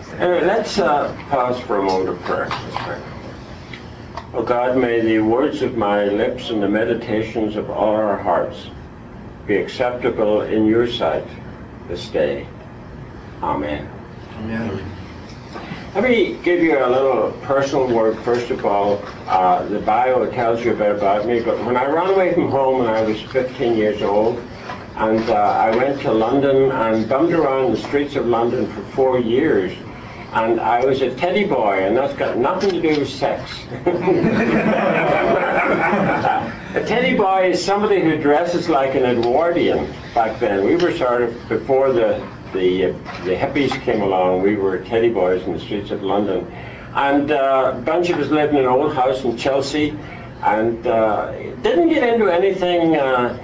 Anyway, let's pause for a moment of prayer. Let's pray. Oh God, may the words of my lips and the meditations of all our hearts be acceptable in your sight this day. Amen. Amen. Let me give you a little personal word first of all. The bio tells you a bit about me, but when I ran away from home when I was 15 years old, and I went to London and bummed around the streets of London for 4 years, and I was a teddy boy, and that's got nothing to do with sex. A teddy boy is somebody who dresses like an Edwardian back then. We were sort of, before the hippies came along, we were teddy boys in the streets of London. And a bunch of us lived in an old house in Chelsea, and didn't get into anything,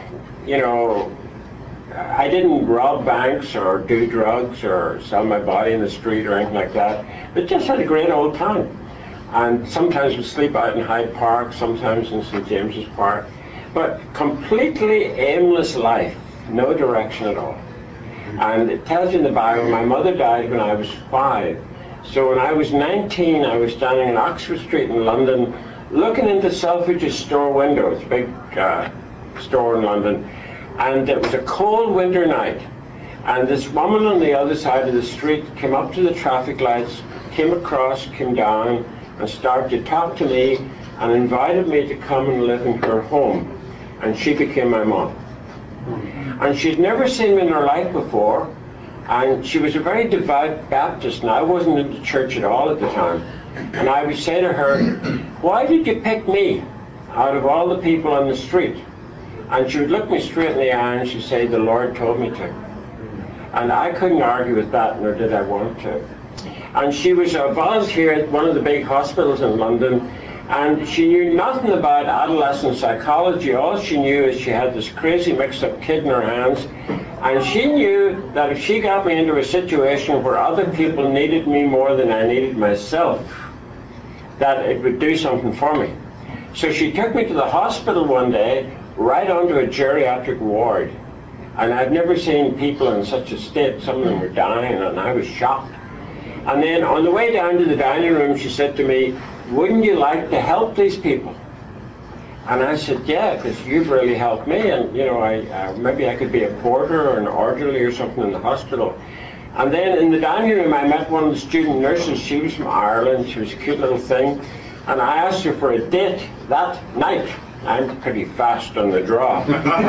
I didn't rob banks or do drugs or sell my body in the street or anything like that, but just had a great old time. And sometimes we'd sleep out in Hyde Park, sometimes in St. James's Park, but completely aimless life, no direction at all. And it tells you in the Bible, my mother died when I was 5. So when I was 19, I was standing in Oxford Street in London, looking into Selfridges store windows, big store in London, and it was a cold winter night. And this woman on the other side of the street came up to the traffic lights, came across, came down, and started to talk to me and invited me to come and live in her home. And she became my mom. And she'd never seen me in her life before, and she was a very devout Baptist, and I wasn't into church at all at the time. And I would say to her, why did you pick me out of all the people on the street? And she would look me straight in the eye and she'd say, the Lord told me to. And I couldn't argue with that, nor did I want to. And she was a volunteer at one of the big hospitals in London, and she knew nothing about adolescent psychology. All she knew is she had this crazy mixed-up kid in her hands, and she knew that if she got me into a situation where other people needed me more than I needed myself, that it would do something for me. So she took me to the hospital one day, right onto a geriatric ward. And I'd never seen people in such a state. Some of them were dying, and I was shocked. And then on the way down to the dining room, she said to me, wouldn't you like to help these people? And I said, yeah, because you've really helped me, and maybe I could be a porter or an orderly or something in the hospital. And then in the dining room, I met one of the student nurses. She was from Ireland. She was a cute little thing. And I asked her for a date that night. I'm pretty fast on the draw.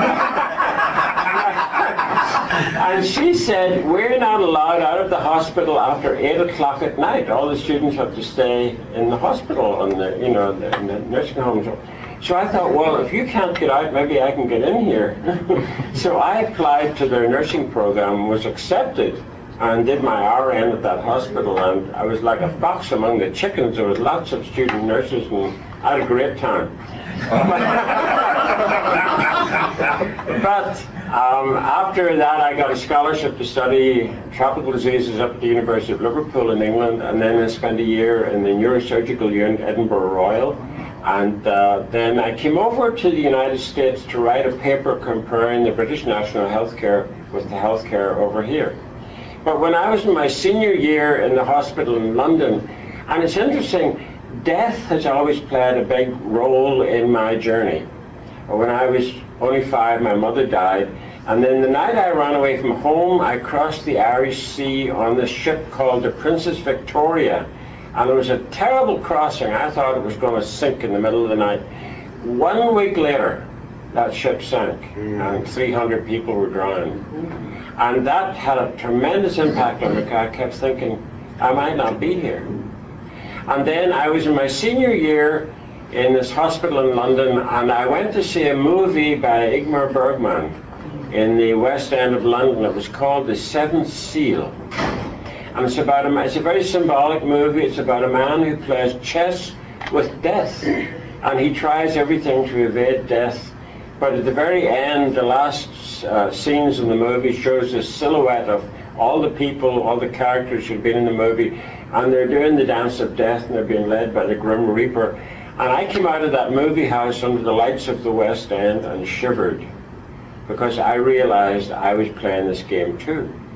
And she said, we're not allowed out of the hospital after 8 o'clock at night. All the students have to stay in the hospital and in the nursing homes. So I thought, well, if you can't get out, maybe I can get in here. So I applied to their nursing program, was accepted, and did my RN at that hospital. And I was like a fox among the chickens. There was lots of student nurses, and I had a great time. But after that, I got a scholarship to study tropical diseases up at the University of Liverpool in England, and then I spent a year in the neurosurgical unit at Edinburgh Royal. And then I came over to the United States to write a paper comparing the British national healthcare with the healthcare over here. But when I was in my senior year in the hospital in London, and it's interesting, death has always played a big role in my journey. When I was only 5, my mother died, and then the night I ran away from home, I crossed the Irish Sea on this ship called the Princess Victoria, and it was a terrible crossing. I thought it was going to sink in the middle of the night. 1 week later, that ship sank, and 300 people were drowned. And that had a tremendous impact on me. I kept thinking, I might not be here. And then I was in my senior year in this hospital in London, and I went to see a movie by Ingmar Bergman in the West End of London. It was called The Seventh Seal. And it's a very symbolic movie. It's about a man who plays chess with death, and he tries everything to evade death. But at the very end, the last scenes in the movie shows a silhouette of all the people, all the characters who've been in the movie, and they're doing the dance of death, and they're being led by the Grim Reaper. And I came out of that movie house under the lights of the West End and shivered, because I realized I was playing this game too.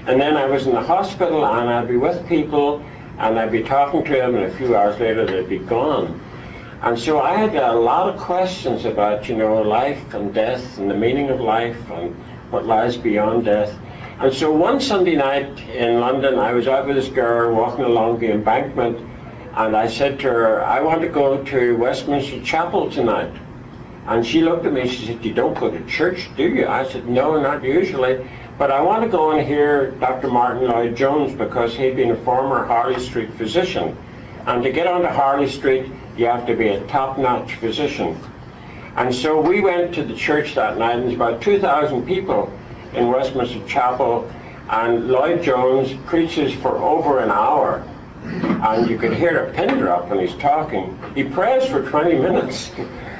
And then I was in the hospital, and I'd be with people, and I'd be talking to them, and a few hours later they'd be gone. And so I had a lot of questions about, life and death and the meaning of life and what lies beyond death. And so one Sunday night in London, I was out with this girl walking along the embankment, and I said to her, I want to go to Westminster Chapel tonight. And she looked at me and she said, you don't go to church, do you? I said, no, not usually. But I want to go and hear Dr. Martin Lloyd-Jones because he'd been a former Harley Street physician. And to get onto Harley Street, you have to be a top-notch physician. And so we went to the church that night, and there's about 2,000 people in Westminster Chapel, and Lloyd-Jones preaches for over an hour. And you could hear a pin drop when he's talking. He prays for 20 minutes.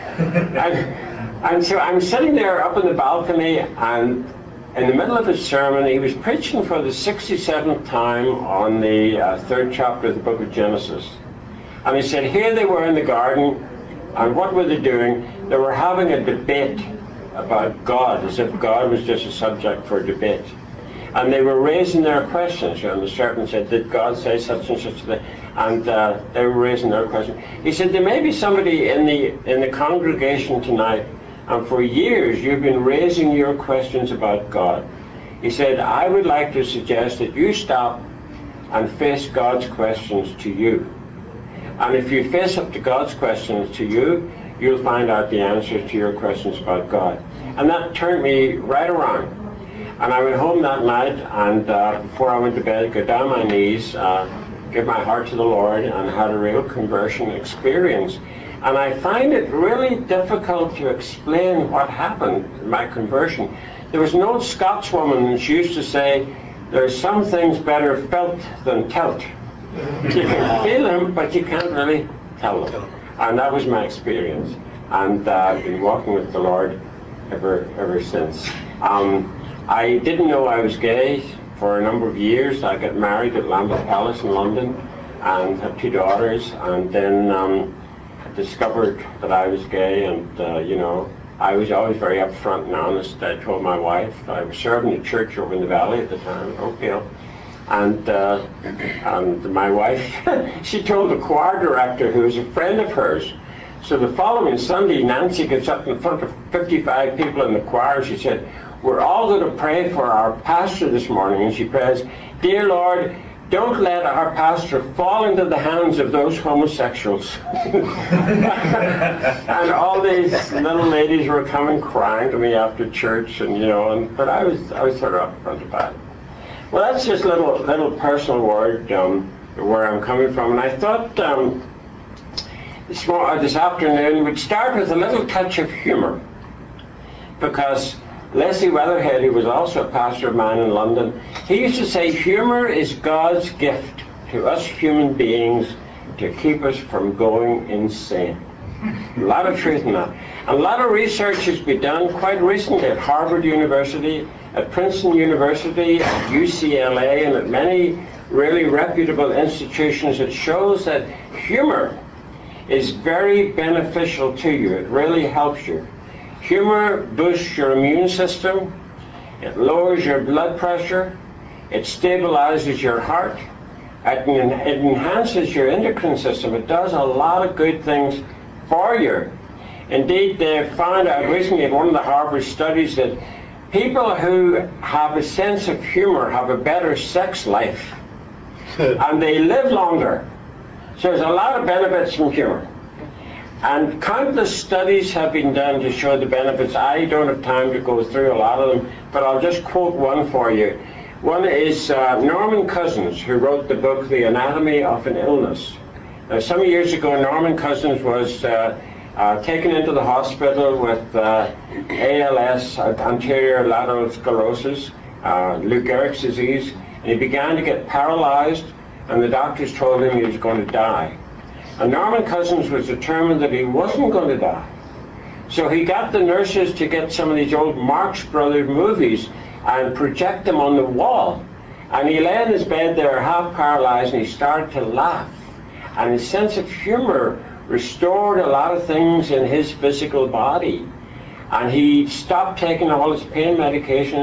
and so I'm sitting there up in the balcony, and in the middle of his sermon, he was preaching for the 67th time on the third chapter of the book of Genesis. And he said, here they were in the garden, and what were they doing? They were having a debate about God, as if God was just a subject for debate. And they were raising their questions. And the serpent said, did God say such and such a thing? And they were raising their question. He said, there may be somebody in the congregation tonight, and for years you've been raising your questions about God. He said, I would like to suggest that you stop and face God's questions to you. And if you face up to God's questions to you, you'll find out the answers to your questions about God. And that turned me right around. And I went home that night, and before I went to bed, got down on my knees, give my heart to the Lord, and had a real conversion experience. And I find it really difficult to explain what happened in my conversion. There was an old Scotswoman, and she used to say, there's some things better felt than telt. You can feel them, but you can't really tell them. And that was my experience. And I've been walking with the Lord ever since. I didn't know I was gay for a number of years. I got married at Lambeth Palace in London and had 2 daughters, and then discovered that I was gay, and I was always very upfront and honest. I told my wife. I was serving the church over in the valley at the time, Oakdale, and my wife, she told the choir director, who was a friend of hers. So the following Sunday, Nancy gets up in front of 55 people in the choir, and she said, we're all going to pray for our pastor this morning. And she prays, dear Lord, don't let our pastor fall into the hands of those homosexuals. And all these little ladies were coming crying to me after church, but I was sort of upfront about it. Well, that's just a little personal word where I'm coming from. And I thought this afternoon we'd start with a little touch of humor, because Leslie Weatherhead, who was also a pastor of mine in London, he used to say humor is God's gift to us human beings to keep us from going insane. A lot of truth in that. A lot of research has been done quite recently at Harvard University, at Princeton University, at UCLA, and at many really reputable institutions. It shows that humor is very beneficial to you. It really helps you. Humor boosts your immune system, it lowers your blood pressure, it stabilizes your heart, it enhances your endocrine system. It does a lot of good things for you. Indeed, they found out recently in one of the Harvard studies that people who have a sense of humor have a better sex life, and they live longer. So there's a lot of benefits from humor. And countless studies have been done to show the benefits. I don't have time to go through a lot of them, but I'll just quote one for you. One is Norman Cousins, who wrote the book The Anatomy of an Illness. Now, some years ago, Norman Cousins was taken into the hospital with ALS, anterior lateral sclerosis, Lou Gehrig's disease, and he began to get paralyzed, and the doctors told him he was going to die. And Norman Cousins was determined that he wasn't going to die. So he got the nurses to get some of these old Marx Brothers movies and project them on the wall. And he lay in his bed there, half paralyzed, and he started to laugh. And his sense of humor restored a lot of things in his physical body. And he stopped taking all his pain medications.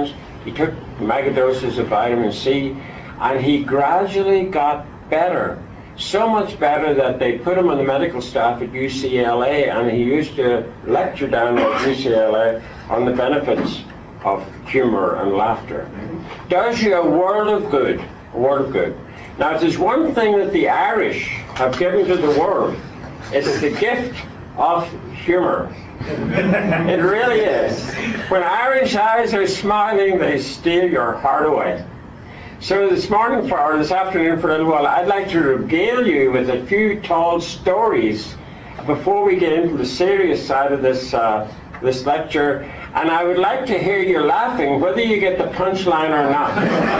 He took megadoses of vitamin C, and he gradually got better. So much better that they put him on the medical staff at UCLA, and he used to lecture down at UCLA on the benefits of humor and laughter. Does you a world of good, a world of good. Now, if there's one thing that the Irish have given to the world, it's the gift of humor. It really is. When Irish eyes are smiling, they steal your heart away. So this morning, or this afternoon for a little while, I'd like to regale you with a few tall stories before we get into the serious side of this lecture. And I would like to hear you laughing, whether you get the punchline or not.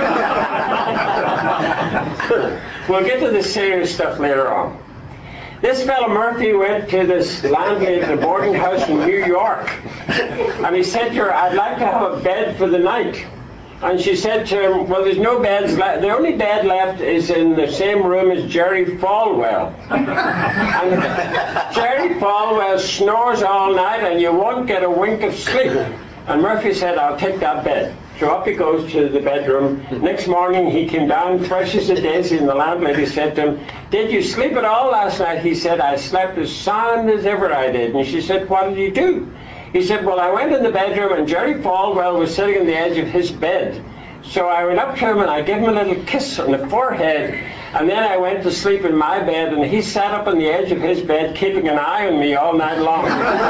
We'll get to the serious stuff later on. This fellow Murphy went to this landlady at a boarding house in New York, and he said to her, I'd like to have a bed for the night. And she said to him, well, there's no beds left. The only bed left is in the same room as Jerry Falwell. And Jerry Falwell snores all night and you won't get a wink of sleep. And Murphy said, I'll take that bed. So up he goes to the bedroom. Next morning he came down, fresh as a daisy, and the landlady said to him, did you sleep at all last night? He said, I slept as sound as ever I did. And she said, what did you do? He said, well, I went in the bedroom and Jerry Falwell was sitting on the edge of his bed. So I went up to him and I gave him a little kiss on the forehead, and then I went to sleep in my bed, and he sat up on the edge of his bed keeping an eye on me all night long.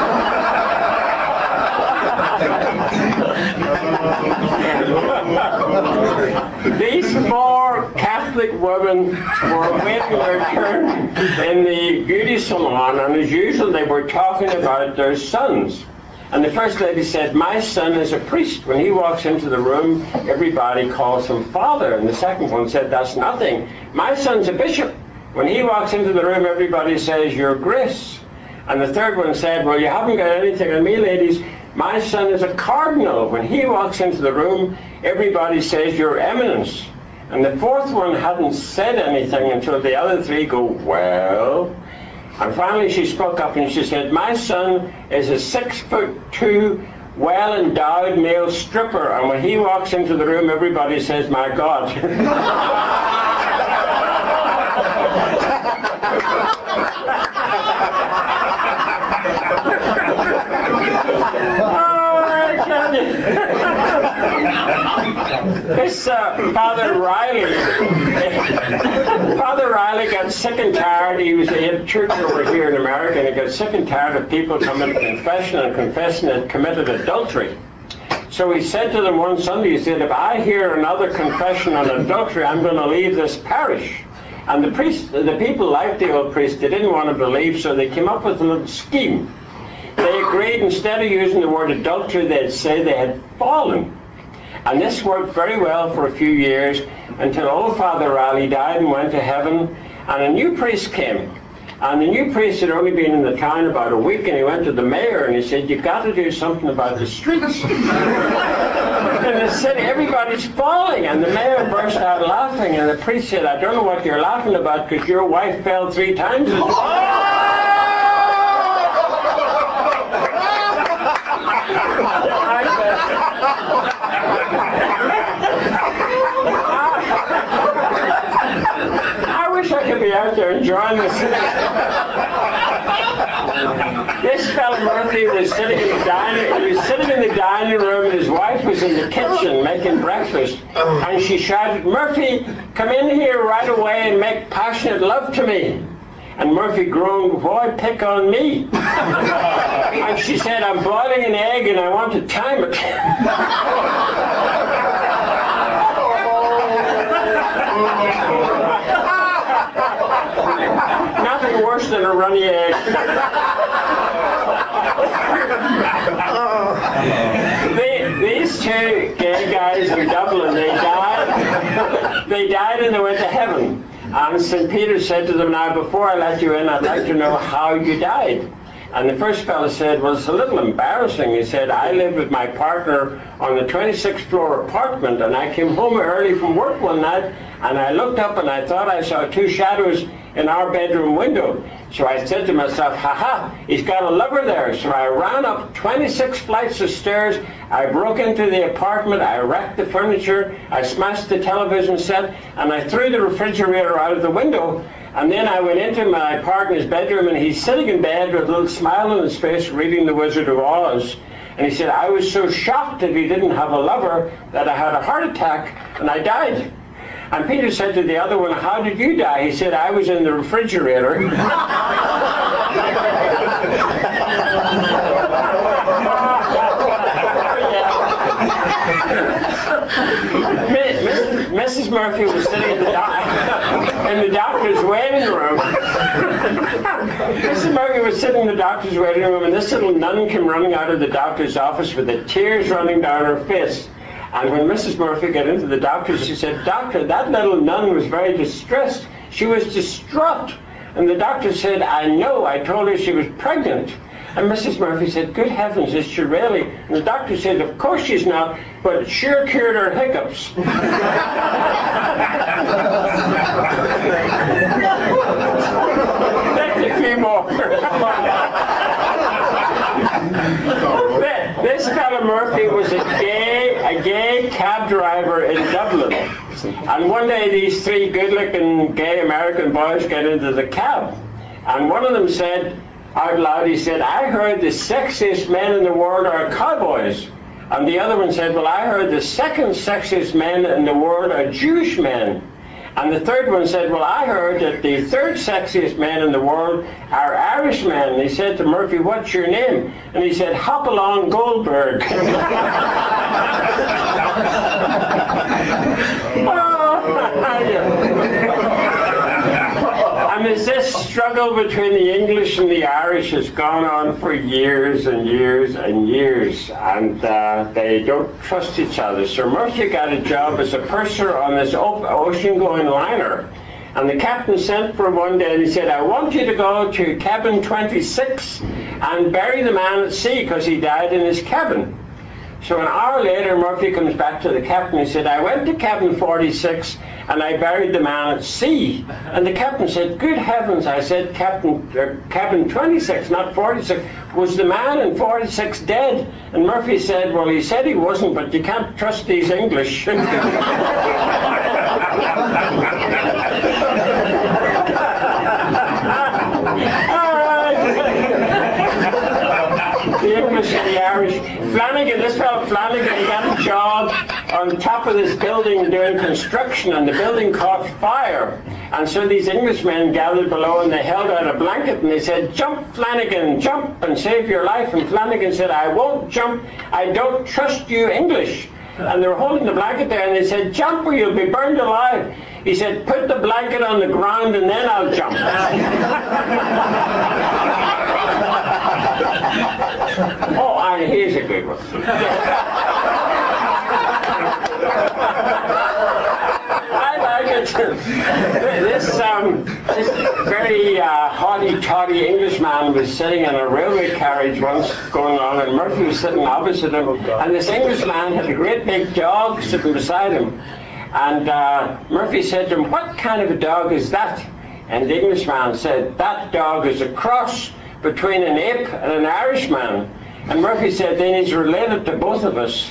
These four Catholic women were waiting their turn in the beauty salon, and as usual they were talking about their sons. And the first lady said, my son is a priest. When he walks into the room, everybody calls him father. And the second one said, that's nothing. My son's a bishop. When he walks into the room, everybody says, your grace. And the third one said, well, you haven't got anything on me, ladies. My son is a cardinal. When he walks into the room, everybody says, your eminence. And the fourth one hadn't said anything until the other three go, well. And finally she spoke up and she said, my son is a 6'2", well-endowed male stripper, and when he walks into the room, everybody says, my God. This Father Riley got sick and tired. He had a church over here in America, and he got sick and tired of people coming to confession and confessing that committed adultery. So he said to them one Sunday, he said, if I hear another confession on adultery, I'm going to leave this parish. And the people liked the old priest. They didn't want to believe, so they came up with a little scheme. They agreed, instead of using the word adultery, they'd say they had fallen. And this worked very well for a few years until old Father Riley died and went to heaven, and a new priest came. And the new priest had only been in the town about a week, and he went to the mayor and he said, you've got to do something about the streets. In the city, everybody's falling. And the mayor burst out laughing, and the priest said, I don't know what you're laughing about, because your wife fell 3 times. I wish I could be out there enjoying this. This fellow Murphy was sitting in the dining room, and his wife was in the kitchen making breakfast, and she shouted, Murphy, come in here right away and make passionate love to me. And Murphy groaned, why pick on me? And she said, I'm boiling an egg and I want to time it. Nothing worse than a runny egg. These two gay guys in Dublin, they died and they went to heaven. And St. Peter said to them, now before I let you in, I'd like to know how you died. And the first fellow said, well, it's a little embarrassing. He said, I lived with my partner on the 26th floor apartment, and I came home early from work one night, and I looked up and I thought I saw 2 shadows in our bedroom window. So I said to myself, ha, he's got a lover there. So I ran up 26 flights of stairs. I broke into the apartment. I wrecked the furniture. I smashed the television set. And I threw the refrigerator out of the window. And then I went into my partner's bedroom, and he's sitting in bed with a little smile on his face reading The Wizard of Oz. And he said, I was so shocked that he didn't have a lover that I had a heart attack and I died. And Peter said to the other one, how did you die? He said, I was in the refrigerator. Mrs. Murphy was sitting in the doctor's waiting room. Mrs. Murphy was sitting in the doctor's waiting room, and this little nun came running out of the doctor's office with the tears running down her face. And when Mrs. Murphy got into the doctor, she said, Doctor, that little nun was very distressed. She was distraught. And the doctor said, I know, I told her she was pregnant. And Mrs. Murphy said, good heavens, is she really? And the doctor said, of course she's not, but it sure cured her hiccups. That's a few more. This fellow Murphy was a gay cab driver in Dublin. And one day these three good-looking gay American boys get into the cab. And one of them said, out loud, he said, I heard the sexiest men in the world are cowboys. And the other one said, well, I heard the second sexiest men in the world are Jewish men. And the third one said, well, I heard that the third sexiest men in the world are Irishmen. And he said to Murphy, what's your name? And he said, Hopalong Goldberg. And as this struggle between the English and the Irish has gone on for years and years and years, and they don't trust each other. So Murphy got a job as a purser on this ocean-going liner. And the captain sent for him one day and he said, I want you to go to cabin 26 and bury the man at sea because he died in his cabin. So an hour later, Murphy comes back to the captain. He said, I went to cabin 46 and I buried the man at sea. And the captain said, good heavens, I said, cabin 26, not 46. Was the man in 46 dead? And Murphy said, well, he said he wasn't, but you can't trust these English. The English and the Irish. Flanagan, this fellow Flanagan, he got a job on top of this building doing construction, and the building caught fire. And so these Englishmen gathered below and they held out a blanket and they said, jump, Flanagan, jump and save your life. And Flanagan said, I won't jump, I don't trust you English. And they were holding the blanket there and they said, jump or you'll be burned alive. He said, put the blanket on the ground and then I'll jump. Oh, and here's a good one. I like it. This very haughty-toddy Englishman was sitting in a railway carriage once going on, and Murphy was sitting opposite him, and this Englishman had a great big dog sitting beside him. And Murphy said to him, what kind of a dog is that? And the Englishman said, that dog is a cross between an ape and an Irishman. And Murphy said, then he's related to both of us.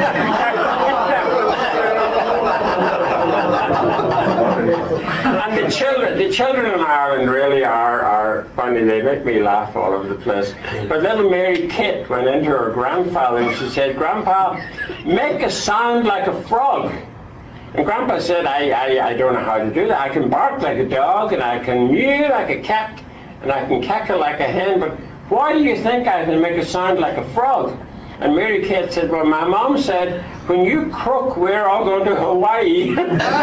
And the children in Ireland really are funny. They make me laugh all over the place. But little Mary Kate went into her grandfather and she said, Grandpa, make a sound like a frog. And Grandpa said, I don't know how to do that. I can bark like a dog, and I can mew like a cat, and I can cackle like a hen, but why do you think I can make a sound like a frog? And Mary Kate said, well, my mom said, when you croak, we're all going to Hawaii.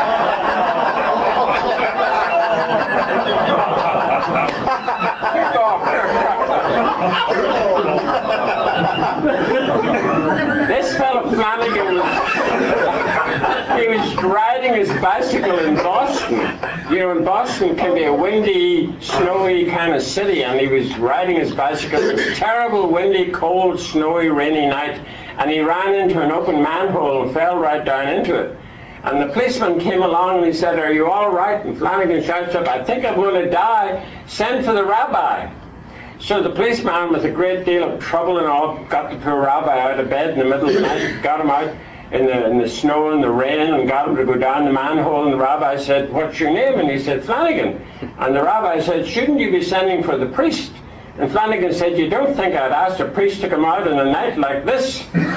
This fellow Flanagan he was riding his bicycle in Boston. You know, in Boston can be a windy, snowy kind of city, and he was riding his bicycle. It was a terrible, windy, cold, snowy, rainy night, and he ran into an open manhole and fell right down into it. And the policeman came along and he said, "Are you all right?" And Flanagan shouts up, "I think I'm going to die. Send for the rabbi." So the policeman, with a great deal of trouble and all, got the poor rabbi out of bed in the middle of the night, got him out in the snow and the rain, and got him to go down the manhole. And the rabbi said, "What's your name?" And he said, "Flanagan." And the rabbi said, "Shouldn't you be sending for the priest?" And Flanagan said, "You don't think I'd ask a priest to come out in a night like this?"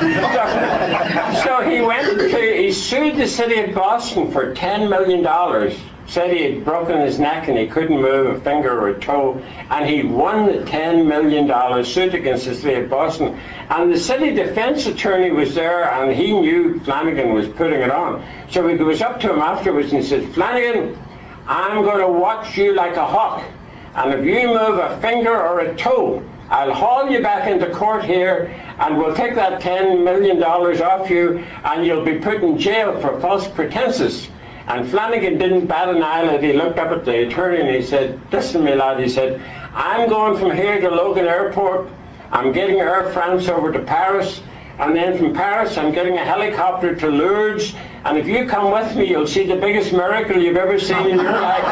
So he sued the city of Boston for $10 million. Said he had broken his neck and he couldn't move a finger or a toe, and he won the $10 million suit against the city of Boston. And the city defense attorney was there, and he knew Flanagan was putting it on. So he was up to him afterwards and he said, "Flanagan, I'm going to watch you like a hawk, and if you move a finger or a toe, I'll haul you back into court here, and we'll take that $10 million off you, and you'll be put in jail for false pretenses." And Flanagan didn't bat an eyelid. He looked up at the attorney and he said, "Listen to me, lad," he said, "I'm going from here to Logan Airport. I'm getting Air France over to Paris. And then from Paris, I'm getting a helicopter to Lourdes. And if you come with me, you'll see the biggest miracle you've ever seen in your life."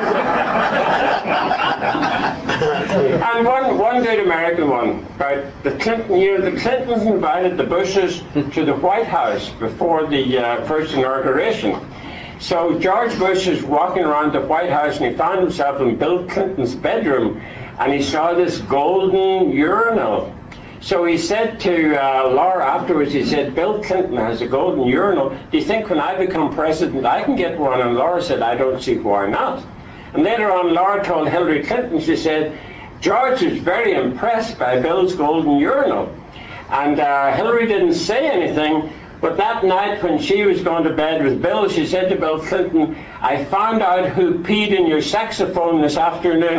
And one good American one, about the Clinton year. The Clintons invited the Bushes to the White House before the first inauguration. So George Bush is walking around the White House, and he found himself in Bill Clinton's bedroom, and he saw this golden urinal. So he said to Laura afterwards, he said, "Bill Clinton has a golden urinal. Do you think when I become president I can get one?" And Laura said, "I don't see why not." And later on, Laura told Hillary Clinton, she said, "George is very impressed by Bill's golden urinal." And Hillary didn't say anything. But that night when she was going to bed with Bill, she said to Bill Clinton, "I found out who peed in your saxophone this afternoon."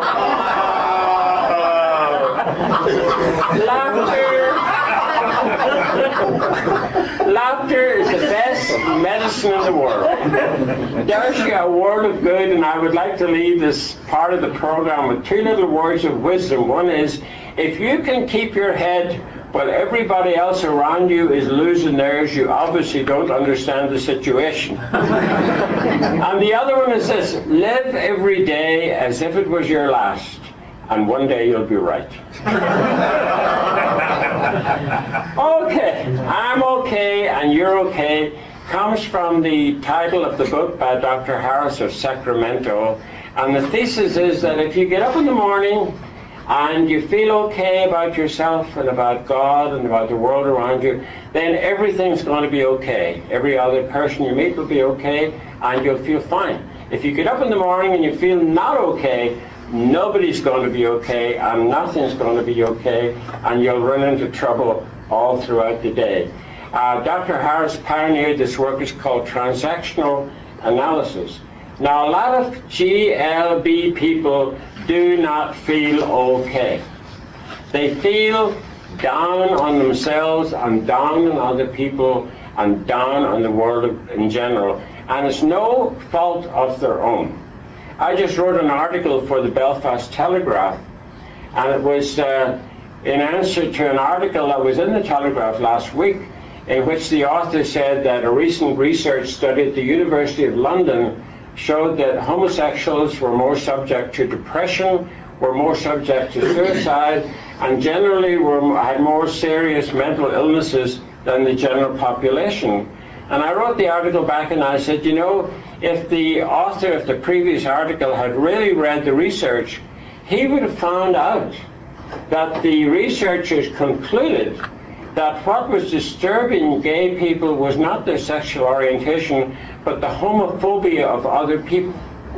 Laughter is the best medicine in the world. There's a word of good, and I would like to leave this part of the program with two little words of wisdom. One is, if you can keep your head while everybody else around you is losing theirs, you obviously don't understand the situation. And the other one is this: live every day as if it was your last, and one day you'll be right. Okay, I'm okay and you're okay comes from the title of the book by Dr. Harris of Sacramento. And the thesis is that if you get up in the morning and you feel okay about yourself and about God and about the world around you, then everything's going to be okay. Every other person you meet will be okay, and you'll feel fine. If you get up in the morning and you feel not okay, nobody's going to be okay, and nothing's going to be okay, and you'll run into trouble all throughout the day. Dr. Harris pioneered this work. It's called transactional analysis. Now, a lot of GLB people do not feel okay. They feel down on themselves and down on other people and down on the world in general. And it's no fault of their own. I just wrote an article for the Belfast Telegraph, and it was in answer to an article that was in the Telegraph last week, in which the author said that a recent research study at the University of London showed that homosexuals were more subject to depression, were more subject to suicide, and generally had more serious mental illnesses than the general population. And I wrote the article back and I said, you know, if the author of the previous article had really read the research, he would have found out that the researchers concluded that what was disturbing gay people was not their sexual orientation, but the homophobia of other people.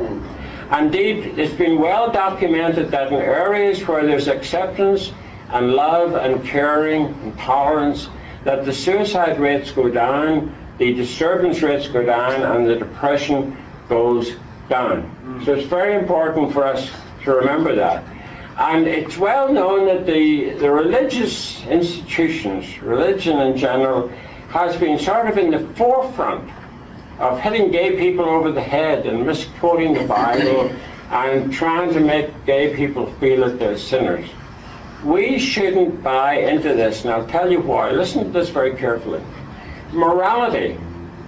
Indeed, it's been well documented that in areas where there's acceptance and love and caring and tolerance, that the suicide rates go down, the disturbance rates go down, and the depression goes down. So it's very important for us to remember that. And it's well known that the religious institutions, religion in general, has been sort of in the forefront of hitting gay people over the head and misquoting the Bible and trying to make gay people feel that they're sinners. We shouldn't buy into this, and I'll tell you why. Listen to this very carefully. Morality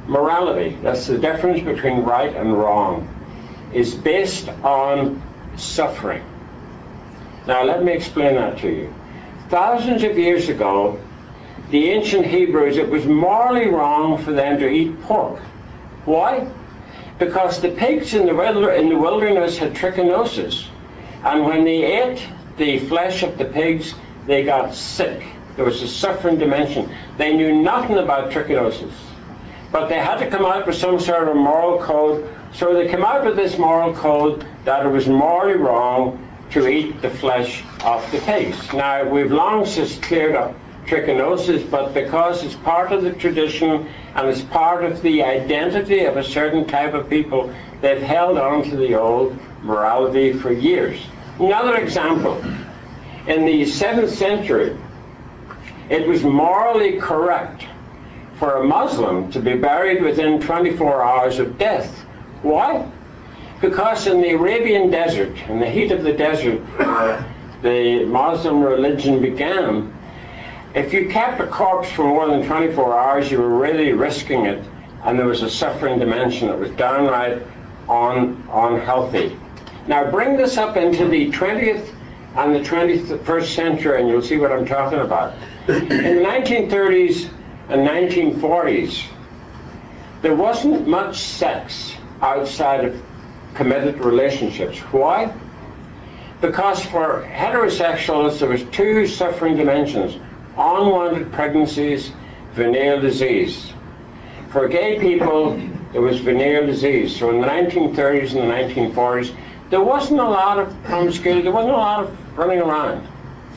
morality, that's the difference between right and wrong, is based on suffering. Now let me explain that to you. Thousands of years ago, the ancient Hebrews, it was morally wrong for them to eat pork. Why? Because the pigs in the wilderness had trichinosis, and when they ate the flesh of the pigs, they got sick. There was a suffering dimension. They knew nothing about trichinosis, but they had to come out with some sort of moral code. So they came out with this moral code that it was morally wrong to eat the flesh of the pigs. Now, we've long since cleared up trichinosis, but because it's part of the tradition and it's part of the identity of a certain type of people, they've held on to the old morality for years. Another example, in the 7th century, it was morally correct for a Muslim to be buried within 24 hours of death. Why? Because in the Arabian desert, in the heat of the desert where the Muslim religion began, if you kept a corpse for more than 24 hours, you were really risking it, and there was a suffering dimension that was downright unhealthy. Now bring this up into the 20th and the 21st century, and you'll see what I'm talking about. In the 1930s and 1940s, there wasn't much sex outside of committed relationships. Why? Because for heterosexuals, there was two suffering dimensions: unwanted pregnancies, venereal disease. For gay people, there was venereal disease. So in the 1930s and the 1940s, there wasn't a lot of promiscuity, there wasn't a lot of running around.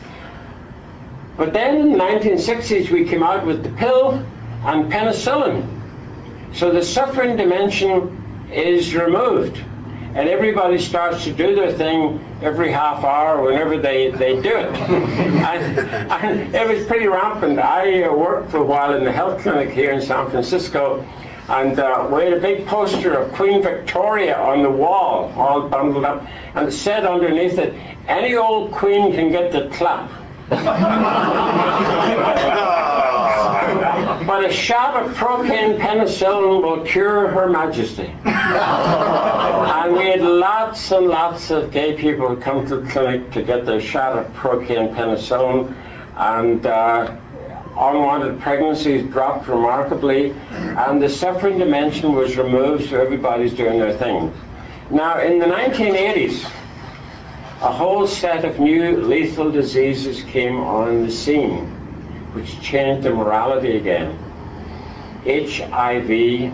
But then in the 1960s, we came out with the pill and penicillin. So the suffering dimension is removed, and everybody starts to do their thing every half hour whenever they do it. and it was pretty rampant. I worked for a while in the health clinic here in San Francisco, and we had a big poster of Queen Victoria on the wall, all bundled up, and it said underneath it, "Any old queen can get the clap." But a shot of propane penicillin will cure Her Majesty. And we had lots and lots of gay people who come to the clinic to get their shot of propane penicillin, and unwanted pregnancies dropped remarkably, and the suffering dimension was removed, so everybody's doing their thing. Now, in the 1980s, a whole set of new lethal diseases came on the scene, which changed the morality again. HIV,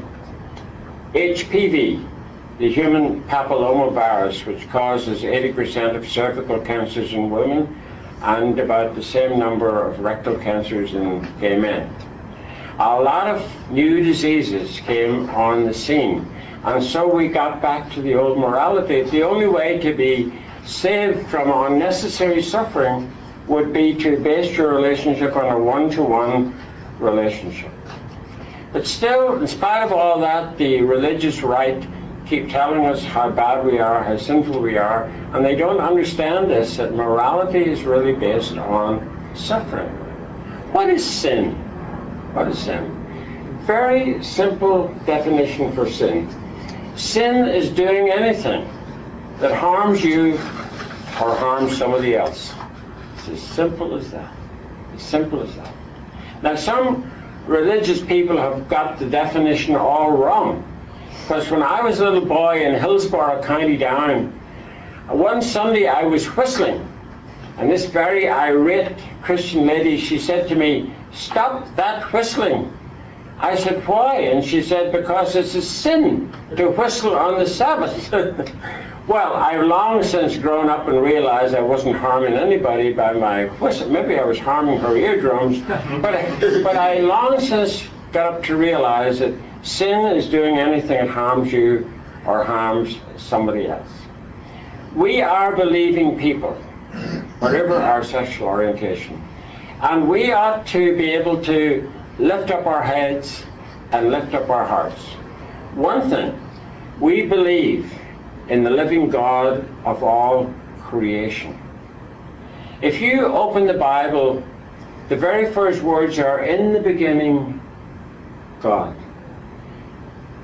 HPV, the human papillomavirus, which causes 80% of cervical cancers in women and about the same number of rectal cancers in gay men. A lot of new diseases came on the scene, and so we got back to the old morality. The only way to be saved from unnecessary suffering would be to base your relationship on a one-to-one relationship. But still, in spite of all that, the religious right keep telling us how bad we are, how sinful we are, and they don't understand this, that morality is really based on suffering. What is sin? What is sin? Very simple definition for sin. Sin is doing anything that harms you or harms somebody else. It's as simple as that. As simple as that. Now, some religious people have got the definition all wrong. Because when I was a little boy in Hillsborough, County Down, one Sunday I was whistling, and this very irate Christian lady, she said to me, "Stop that whistling." I said, "Why?" And she said, "Because it's a sin to whistle on the Sabbath." Well, I've long since grown up and realized I wasn't harming anybody by my whistle. Maybe I was harming her eardrums, but I long since got up to realize that sin is doing anything that harms you or harms somebody else. We are believing people, whatever our sexual orientation, and we ought to be able to lift up our heads and lift up our hearts. One thing, we believe in the living God of all creation. If you open the Bible, the very first words are, "In the beginning, God."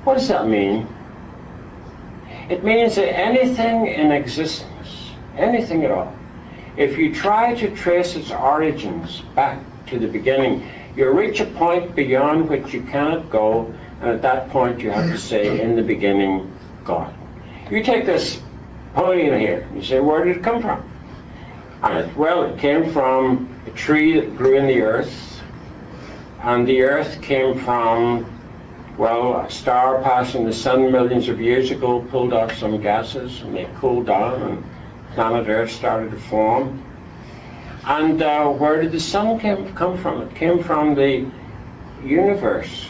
What does that mean? It means that anything in existence, anything at all, if you try to trace its origins back to the beginning, you'll reach a point beyond which you cannot go, and at that point you have to say, in the beginning, God. You take this podium here, you say, where did it come from? And well, it came from a tree that grew in the earth, and the earth came from, well, a star passing the sun millions of years ago pulled out some gases, and they cooled down, and planet Earth started to form. And where did the sun come from? It came from the universe.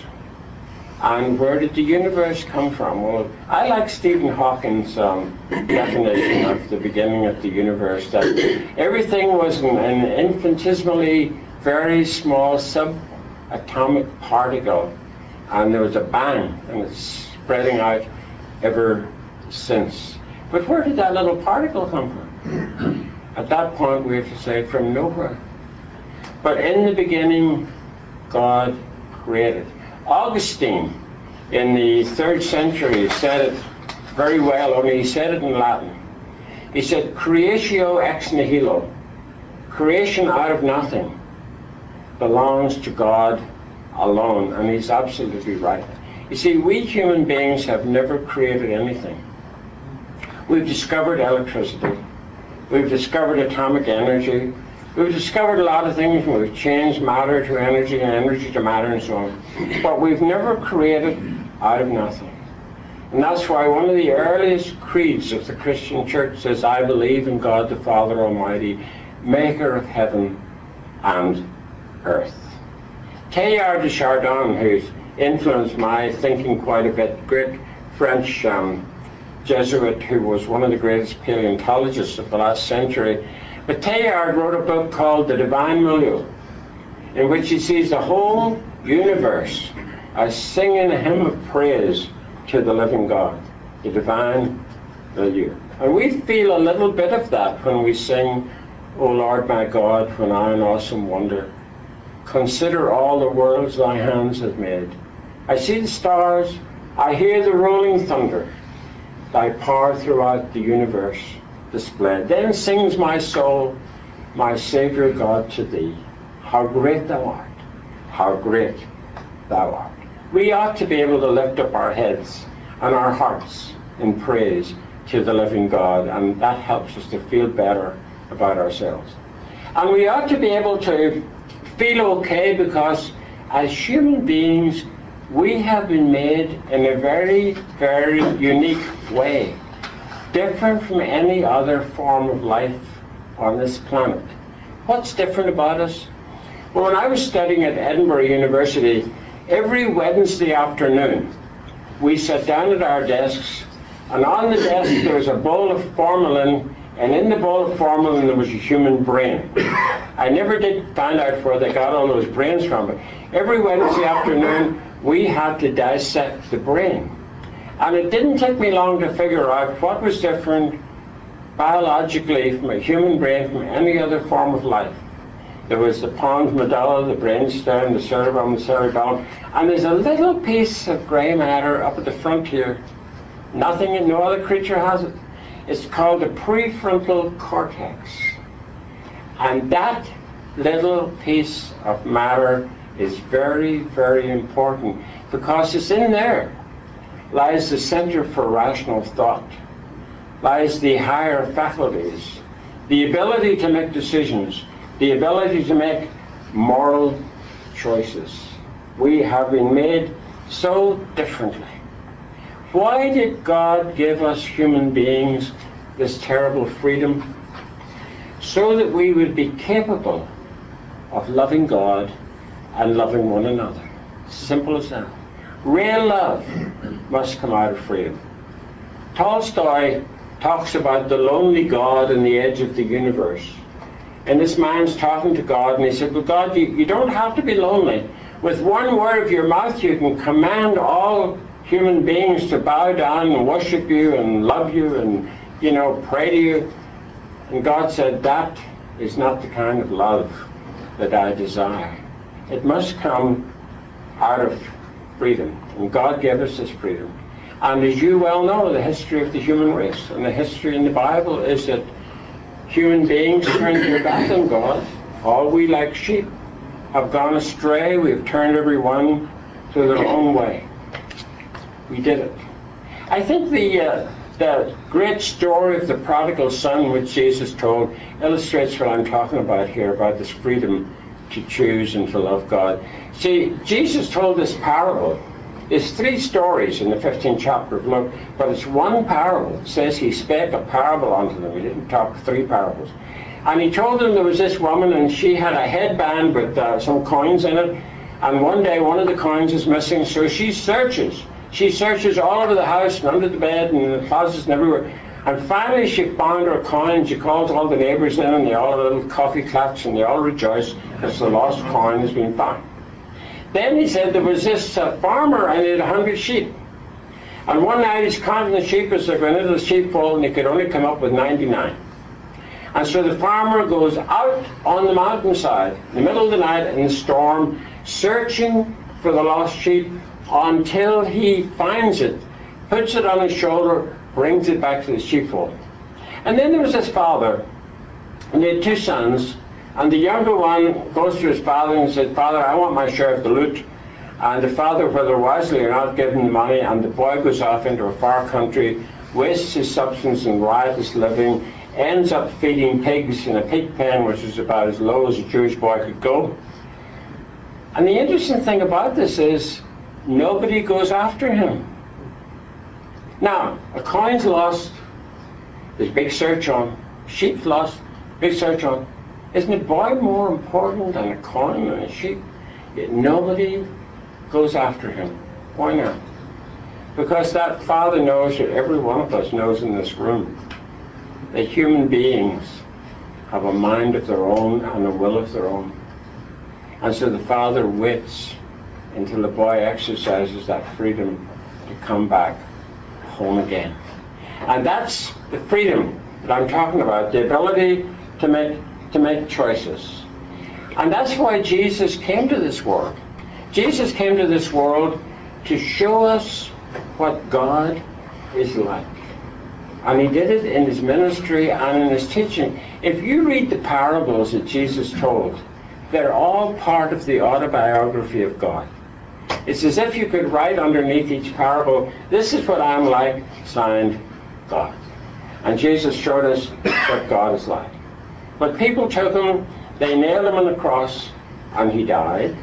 And where did the universe come from? Well, I like Stephen Hawking's definition of the beginning of the universe, that everything was an infinitesimally very small subatomic particle, and there was a bang, and it's spreading out ever since. But where did that little particle come from? At that point, we have to say, from nowhere. But in the beginning, God created. Augustine, in the 3rd century, said it very well, only he said it in Latin. He said, creatio ex nihilo, creation out of nothing, belongs to God alone. And he's absolutely right. You see, we human beings have never created anything. We've discovered electricity. We've discovered atomic energy. We've discovered a lot of things. We've changed matter to energy and energy to matter and so on. But we've never created out of nothing. And that's why one of the earliest creeds of the Christian church says, I believe in God the Father Almighty, maker of heaven and earth. Teilhard de Chardin, who's influenced my thinking quite a bit, great French Jesuit who was one of the greatest paleontologists of the last century. But Teilhard wrote a book called The Divine Milieu, in which he sees the whole universe as singing a hymn of praise to the living God, the divine milieu. And we feel a little bit of that when we sing, O Lord my God, when I in awesome wonder consider all the worlds thy hands have made. I see the stars, I hear the rolling thunder, thy power throughout the universe displayed. Then sings my soul, my Saviour God, to thee. How great thou art, how great thou art. We ought to be able to lift up our heads and our hearts in praise to the living God, and that helps us to feel better about ourselves. And we ought to be able to feel okay because as human beings, we have been made in a very, very unique way, different from any other form of life on this planet. What's different about us? Well, when I was studying at Edinburgh University, every Wednesday afternoon, we sat down at our desks, and on the desk there was a bowl of formalin, and in the bowl of formalin there was a human brain. I never did find out where they got all those brains from, but every Wednesday afternoon we had to dissect the brain. And it didn't take me long to figure out what was different biologically from a human brain from any other form of life. There was the pons medulla, the brainstem, the cerebrum, the cerebellum, and there's a little piece of grey matter up at the front here. Nothing, no other creature has it. It's called the prefrontal cortex. And that little piece of matter is very, very important because it's in there lies the center for rational thought, lies the higher faculties, the ability to make decisions, the ability to make moral choices. We have been made so differently. Why did God give us human beings this terrible freedom? So that we would be capable of loving God and loving one another. Simple as that. Real love must come out of freedom. Tolstoy talks about the lonely God on the edge of the universe. And this man's talking to God, and he said, well, God, you don't have to be lonely. With one word of your mouth, you can command all human beings to bow down and worship you and love you and, pray to you. And God said, that is not the kind of love that I desire. It must come out of freedom. And God gave us this freedom. And as you well know, the history of the human race and the history in the Bible is that human beings turned their back on God. All we like sheep have gone astray. We have turned every one to their own way. We did it. I think the great story of the prodigal son, which Jesus told, illustrates what I'm talking about here, about this freedom to choose and to love God. See, Jesus told this parable. There's 3 stories in the 15th chapter of Luke, but it's one parable. It says he spake a parable unto them. He didn't talk 3 parables. And he told them there was this woman, and she had a headband with some coins in it. And one day, one of the coins is missing, so she searches. She searches all over the house and under the bed and in the closets and everywhere. And finally she found her coin. She calls all the neighbours in, and they all have a little coffee clutch, and they all rejoice because the lost coin has been found. Then he said there was this farmer, and he had 100 sheep. And one night he's counting the sheep as they're going into the sheepfold, and he could only come up with 99. And so the farmer goes out on the mountainside in the middle of the night in the storm, searching for the lost sheep until he finds it, puts it on his shoulder, brings it back to the sheepfold. And then there was this father, and he had 2 sons, and the younger one goes to his father and said, "Father, I want my share of the loot." And the father, whether wisely or not, gave him the money, and the boy goes off into a far country, wastes his substance in riotous living, ends up feeding pigs in a pig pen, which is about as low as a Jewish boy could go. And the interesting thing about this is nobody goes after him. Now, a coin's lost, there's big search on. Sheep's lost, big search on. Isn't a boy more important than a coin and a sheep? Yet nobody goes after him. Why not? Because that father knows that every one of us knows in this room that human beings have a mind of their own and a will of their own. And so the father waits until the boy exercises that freedom to come back home again. And that's the freedom that I'm talking about, the ability to make choices. And that's why Jesus came to this world. Jesus came to this world to show us what God is like. And he did it in his ministry and in his teaching. If you read the parables that Jesus told, they're all part of the autobiography of God. It's as if you could write underneath each parable, "This is what I'm like, signed God." And Jesus showed us what God is like. But people took him, they nailed him on the cross, and he died.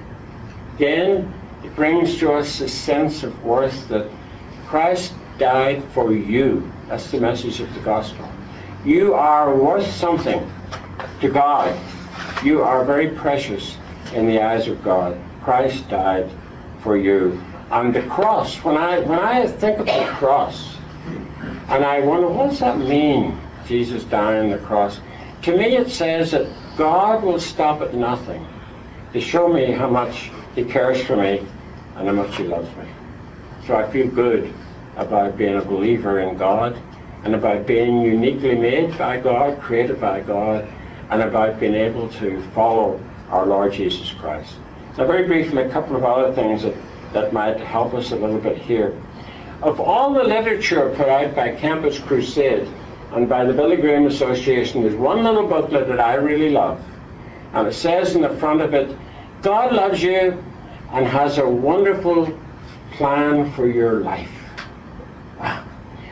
Then it brings to us a sense of worth that Christ died for you. That's the message of the gospel. You are worth something to God. You are very precious in the eyes of God. Christ died for you. And the cross, when I think of the cross, and I wonder, what does that mean, Jesus dying on the cross? To me it says that God will stop at nothing to show me how much he cares for me and how much he loves me. So I feel good about being a believer in God, and about being uniquely made by God, created by God, and about being able to follow our Lord Jesus Christ. Now very briefly, a couple of other things that might help us a little bit here. Of all the literature put out by Campus Crusade and by the Billy Graham Association, there's one little booklet that I really love. And it says in the front of it, God loves you and has a wonderful plan for your life. Wow.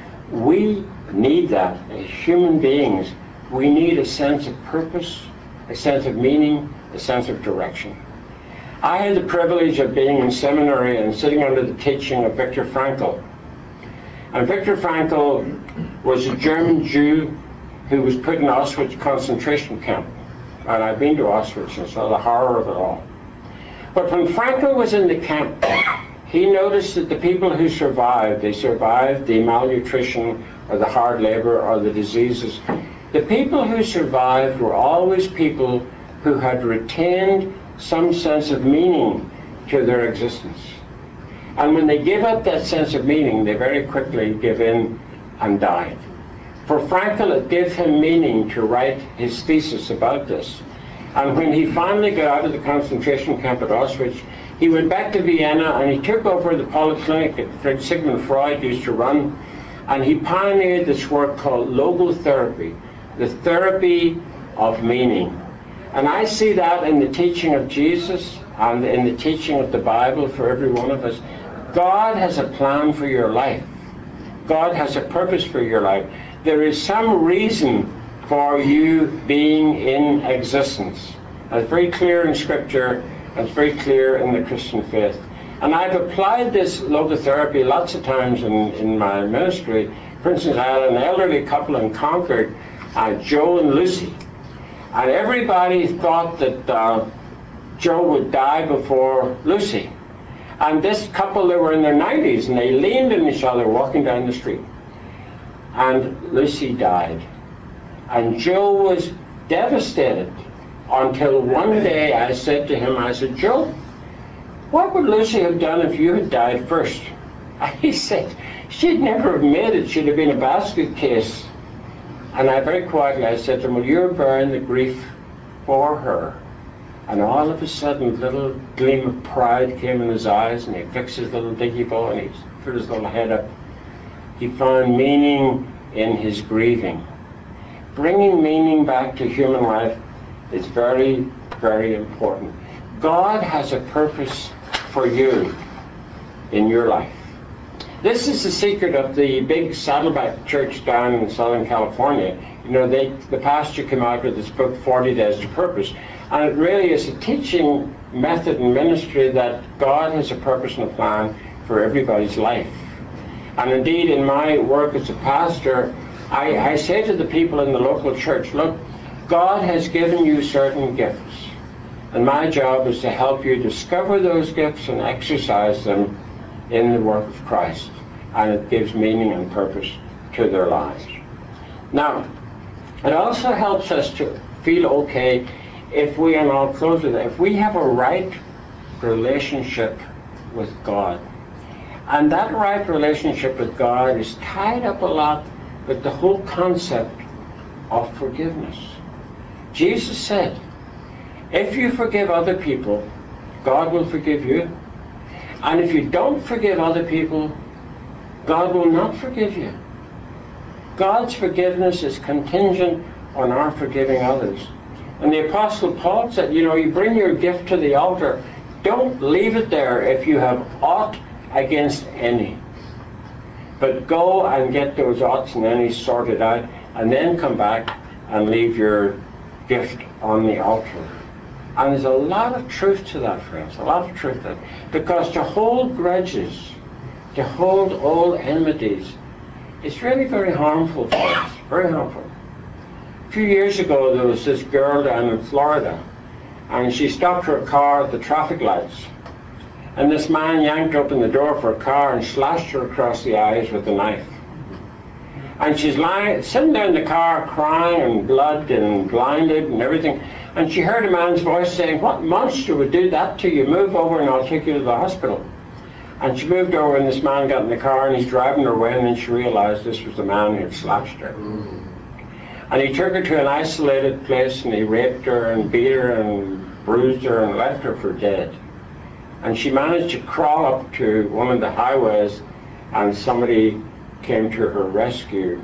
We need that as human beings. We need a sense of purpose, a sense of meaning, a sense of direction. I had the privilege of being in seminary and sitting under the teaching of Viktor Frankl. And Viktor Frankl was a German Jew who was put in Auschwitz concentration camp. And I've been to Auschwitz and saw the horror of it all. But when Frankl was in the camp, he noticed that the people who survived, they survived the malnutrition or the hard labor or the diseases. The people who survived were always people who had retained some sense of meaning to their existence. And when they gave up that sense of meaning, they very quickly gave in and died. For Frankl, it gave him meaning to write his thesis about this. And when he finally got out of the concentration camp at Auschwitz, He went back to Vienna and he took over the polyclinic that Sigmund Freud used to run, and he pioneered this work called logotherapy, the therapy of meaning. And I see that in the teaching of Jesus and in the teaching of the Bible for every one of us. God has a plan for your life. God has a purpose for your life. There is some reason for you being in existence. And it's very clear in Scripture, and it's very clear in the Christian faith. And I've applied this logotherapy lots of times in my ministry. For instance, I had an elderly couple in Concord, Joe and Lucy. And everybody thought that Joe would die before Lucy. And this couple, they were in their 90s, and they leaned on each other walking down the street. And Lucy died. And Joe was devastated until one day I said to him, I said, Joe, what would Lucy have done if you had died first? And he said, she'd never have made it. She'd have been a basket case. And I very quietly, I said to him, well, you're bearing the grief for her. And all of a sudden, a little gleam of pride came in his eyes, and he fixed his little dinghy bow, and he put his little head up. He found meaning in his grieving. Bringing meaning back to human life is very, very important. God has a purpose for you in your life. This is the secret of the big Saddleback church down in Southern California. You know, the pastor came out with this book, 40 Days to Purpose. And it really is a teaching method and ministry that God has a purpose and a plan for everybody's life. And indeed, in my work as a pastor, I say to the people in the local church, look, God has given you certain gifts. And my job is to help you discover those gifts and exercise them in the work of Christ. And it gives meaning and purpose to their lives. Now, it also helps us to feel okay if we, and I'll close with that, if we have a right relationship with God. And that right relationship with God is tied up a lot with the whole concept of forgiveness. Jesus said, if you forgive other people, God will forgive you. And if you don't forgive other people, God will not forgive you. God's forgiveness is contingent on our forgiving others. And the Apostle Paul said, you know, you bring your gift to the altar. Don't leave it there if you have aught against any. But go and get those oughts and any's sorted out, and then come back and leave your gift on the altar. And there's a lot of truth to that, friends, a lot of truth to that. Because to hold grudges, to hold old enmities, it's really very harmful for us, very harmful. A few years ago, there was this girl down in Florida, and she stopped her car at the traffic lights. And this man yanked open the door for a car and slashed her across the eyes with a knife. And she's sitting there in the car crying and blood and blinded and everything. And she heard a man's voice saying, what monster would do that to you? Move over and I'll take you to the hospital. And she moved over and this man got in the car and he's driving her away, and then she realized this was the man who had slashed her. And he took her to an isolated place and he raped her and beat her and bruised her and left her for dead. And she managed to crawl up to one of the highways, and somebody came to her rescue.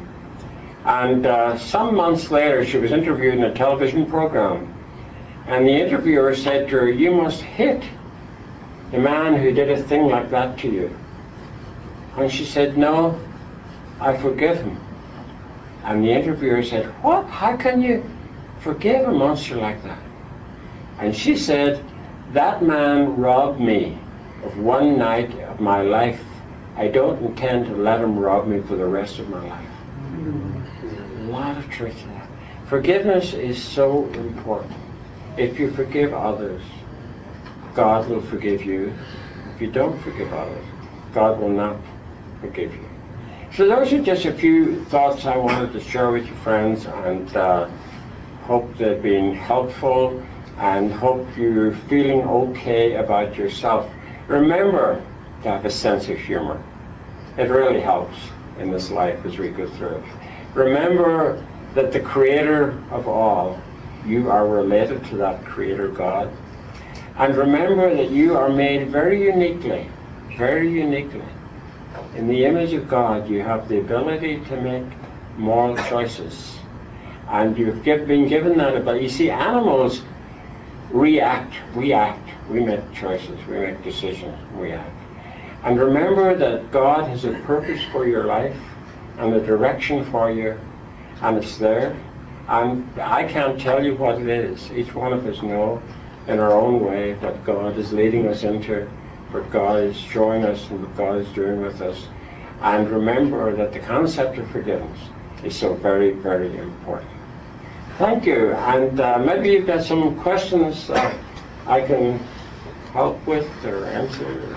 And some months later, she was interviewed in a television program. And the interviewer said to her, you must hit the man who did a thing like that to you. And she said, no, I forgive him. And the interviewer said, what? How can you forgive a monster like that? And she said, that man robbed me of one night of my life. I don't intend to let him rob me for the rest of my life. There's a lot of truth in that. Forgiveness is so important. If you forgive others, God will forgive you. If you don't forgive others, God will not forgive you. So those are just a few thoughts I wanted to share with you, friends, and hope they've been helpful, and hope you're feeling okay about yourself. Remember to have a sense of humor. It really helps in this life as we go through it. Remember that the Creator of all, you are related to that Creator God. And remember that you are made very uniquely, in the image of God. You have the ability to make moral choices. And you've been given that ability. You see, animals react. We make choices, we make decisions, we act. And remember that God has a purpose for your life and a direction for you, and it's there. And I can't tell you what it is. Each one of us know in our own way what God is leading us into, what God is showing us, and what God is doing with us. And remember that the concept of forgiveness is so very, very important. Thank you. And maybe you've got some questions I can help with or answer.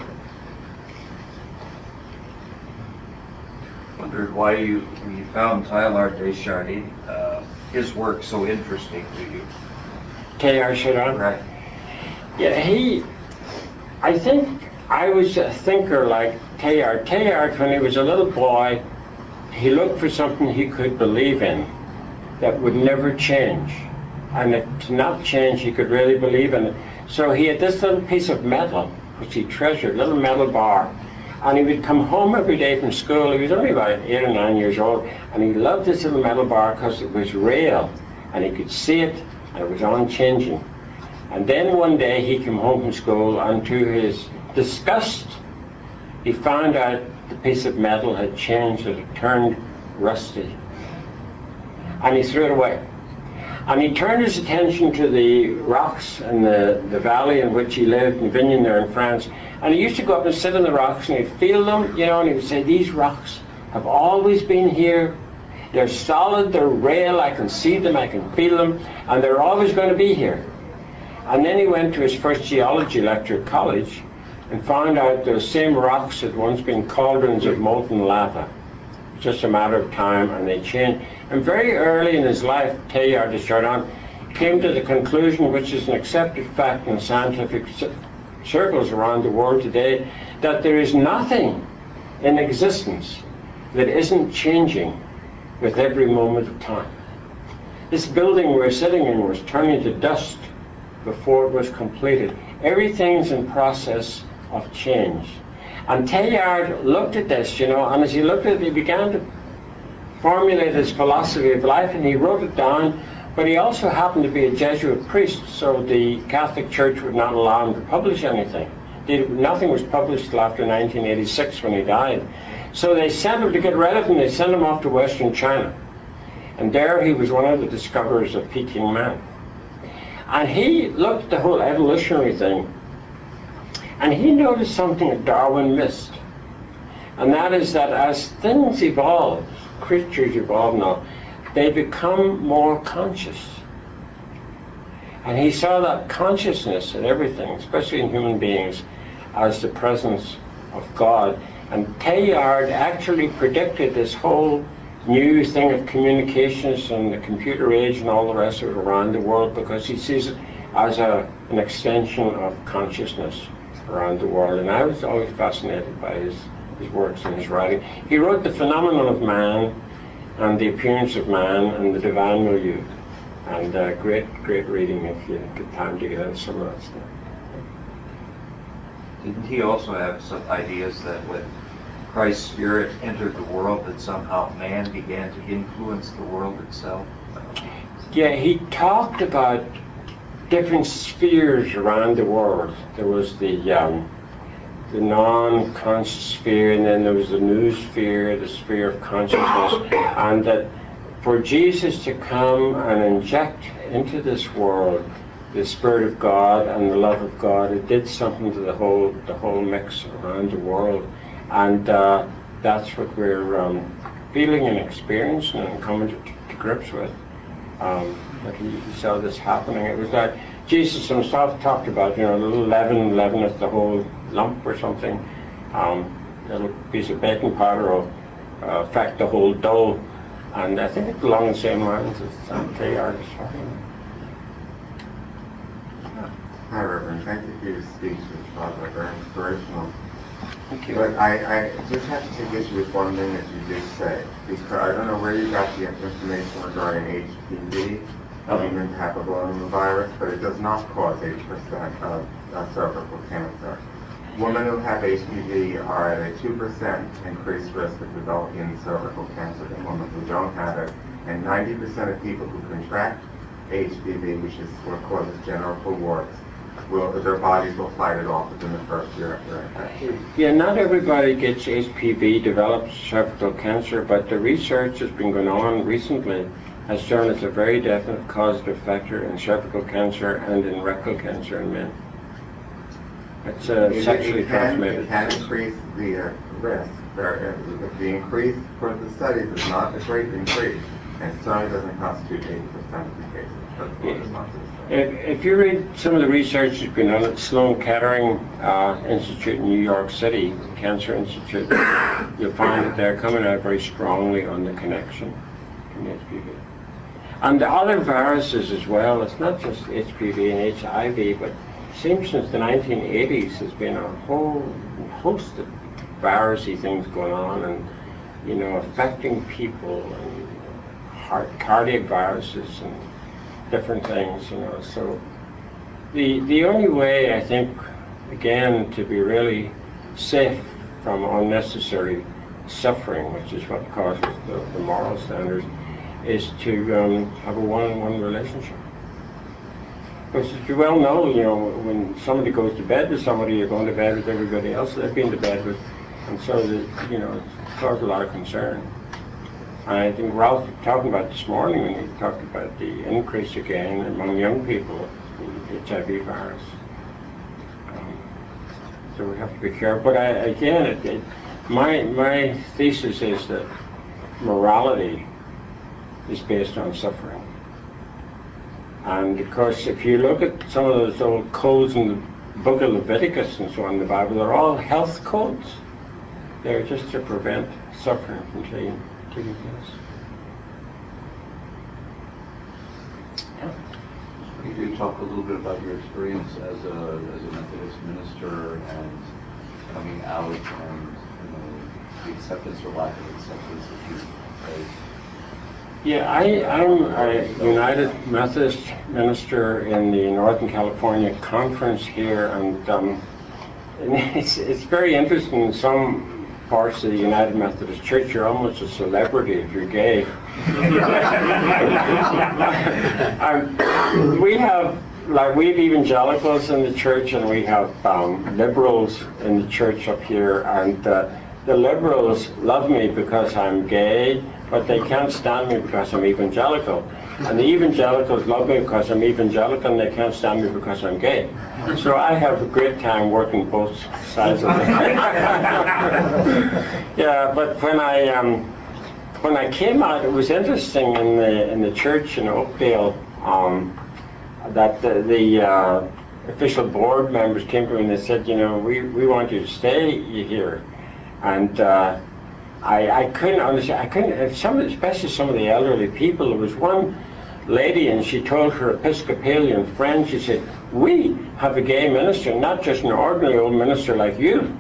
Wondered why you found Teilhard de Chardin, his work so interesting to you. Teilhard de Chardin? Right. Yeah, I think I was a thinker like Teilhard. Teilhard, when he was a little boy, he looked for something he could believe in that would never change. And to not change, he could really believe in it. So he had this little piece of metal, which he treasured, a little metal bar. And he would come home every day from school. He was only about 8 or 9 years old. And he loved this little metal bar because it was real. And he could see it, and it was unchanging. And then one day he came home from school, and to his disgust, he found out the piece of metal had changed, it had turned rusty. And he threw it away. And he turned his attention to the rocks in the valley in which he lived, in Vignon there in France. And he used to go up and sit on the rocks, and he'd feel them, and he would say, these rocks have always been here. They're solid, they're real, I can see them, I can feel them, and they're always going to be here. And then he went to his first geology lecture at college and found out those same rocks had once been cauldrons of molten lava. Just a matter of time, and they changed. And very early in his life, Teilhard de Chardin came to the conclusion, which is an accepted fact in scientific circles around the world today, that there is nothing in existence that isn't changing with every moment of time. This building we're sitting in was turning to dust before it was completed. Everything's in process of change. And Teilhard looked at this, and as he looked at it, he began to formulate his philosophy of life, and he wrote it down. But he also happened to be a Jesuit priest, so the Catholic Church would not allow him to publish anything. Nothing was published till after 1986 when he died. So they sent him to get rid of him. They sent him off to Western China. And there he was one of the discoverers of Peking man. And he looked at the whole evolutionary thing, and he noticed something that Darwin missed. And that is that as things evolve, creatures evolve now, they become more conscious. And he saw that consciousness in everything, especially in human beings, as the presence of God. And Teilhard actually predicted this whole new thing of communications and the computer age and all the rest of it around the world, because he sees it as an extension of consciousness around the world. And I was always fascinated by his works and his writing. He wrote The Phenomenon of Man and The Appearance of Man and The Divine Milieu. And great reading if you get time to get into some of that stuff. Didn't he also have some ideas that when Christ's Spirit entered the world, that somehow man began to influence the world itself? Yeah, he talked about different spheres around the world. There was the non-conscious sphere, and then there was the new sphere, the sphere of consciousness, and that for Jesus to come and inject into this world the Spirit of God and the love of God, it did something to the whole mix around the world. And that's what we're feeling and experiencing and coming to grips with. That he saw this happening. It was like Jesus himself talked about, a little leaven at the whole lump or something. A little piece of baking powder will affect the whole dough. And I think it's along the same lines as Teilhard is talking. Hi, Reverend. Thank you for your speech, which was very inspirational. Thank you. But I just have to take issue with one thing that you just said, because I don't know where you got the information regarding HPV, of human papillomavirus, but it does not cause 8% of cervical cancer. Women who have HPV are at a 2% increased risk of developing cervical cancer than women who don't have it, and 90% of people who contract HPV, which is what causes genital warts, their bodies will fight it off within the first year after infection. Yeah, not everybody gets HPV, develops cervical cancer, but the research that's been going on recently has shown it's a very definite causative factor in cervical cancer and in rectal cancer in men. It's sexually transmitted. It can increase the risk. The increase for the studies is not a great increase, and it certainly doesn't constitute 80% of the cases. If you read some of the research that's been done at Sloan Kettering Institute in New York City, Cancer Institute, you'll find that they're coming out very strongly on the connection between HPV. And the other viruses as well, it's not just HPV and HIV, but it seems since the 1980s there's been a whole host of virusy things going on and, you know, affecting people, and cardiac viruses and different things, you know. So the only way, I think, again, to be really safe from unnecessary suffering, which is what causes the moral standards, is to have a one-on-one relationship. Because as you well know, you know, when somebody goes to bed with somebody, you're going to bed with everybody else they've been to bed with, and so you know, it causes a lot of concern. And I think Ralph was talking about this morning when he talked about the increase again among young people of the HIV virus. So we have to be careful. But my thesis is that morality is based on suffering. And of course, if you look at some of those old codes in the book of Leviticus and so on in the Bible, they're all health codes. They're just to prevent suffering from taking place. Could you talk a little bit about your experience as a Methodist minister and coming out and, you know, the acceptance or lack of acceptance that you face? Yeah, I'm a United Methodist minister in the Northern California Conference here, and it's very interesting. In some parts of the United Methodist Church, you're almost a celebrity if you're gay. We have evangelicals in the church, and we have liberals in the church up here, and the liberals love me because I'm gay, but they can't stand me because I'm evangelical. And the evangelicals love me because I'm evangelical, and they can't stand me because I'm gay. So I have a great time working both sides of it. Yeah, but when I came out, it was interesting in the church in Oakdale that the official board members came to me and they said, you know, we want you to stay here. And I couldn't understand. Especially some of the elderly people. There was one lady, and she told her Episcopalian friend, she said, "We have a gay minister, not just an ordinary old minister like you."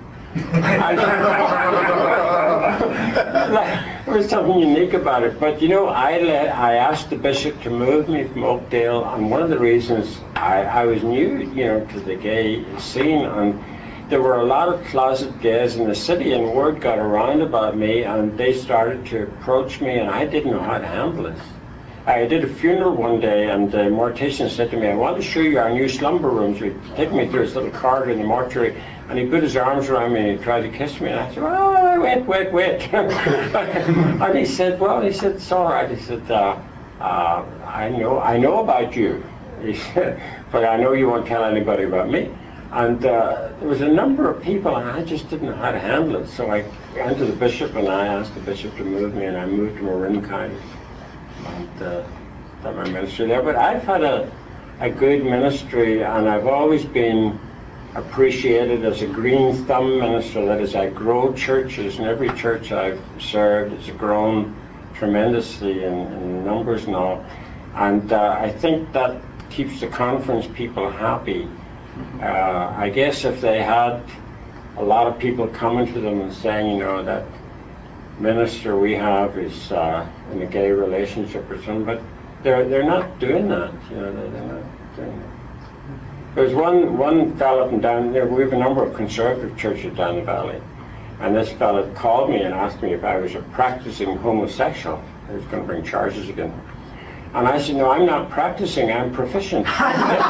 There was something unique about it. But you know, I asked the bishop to move me from Oakdale, and one of the reasons I was new, you know, to the gay scene, and there were a lot of closet gays in the city, and word got around about me, and they started to approach me, and I didn't know how to handle it. I did a funeral one day, and the mortician said to me, "I want to show you our new slumber rooms." He took me through this little corridor in the mortuary, and he put his arms around me and he tried to kiss me, and I said, "Oh, wait." And he said, "It's all right." He said, I know about you," he said, "but I know you won't tell anybody about me." And there was a number of people, and I just didn't know how to handle it. So I went to the bishop, and I asked the bishop to move me, and I moved to Marin County, and done my ministry there. But I've had a good ministry, and I've always been appreciated as a green thumb minister. That is, I grow churches, and every church I've served has grown tremendously in numbers and all. And I think that keeps the conference people happy. I guess if they had a lot of people coming to them and saying, you know, that minister we have is in a gay relationship or something, but they're not doing that. You know, they're not doing that. There's one fellow from down there. We have a number of conservative churches down the valley, and this fellow called me and asked me if I was a practicing homosexual. He was going to bring charges again. And I said, no, I'm not practicing, I'm proficient. Oh,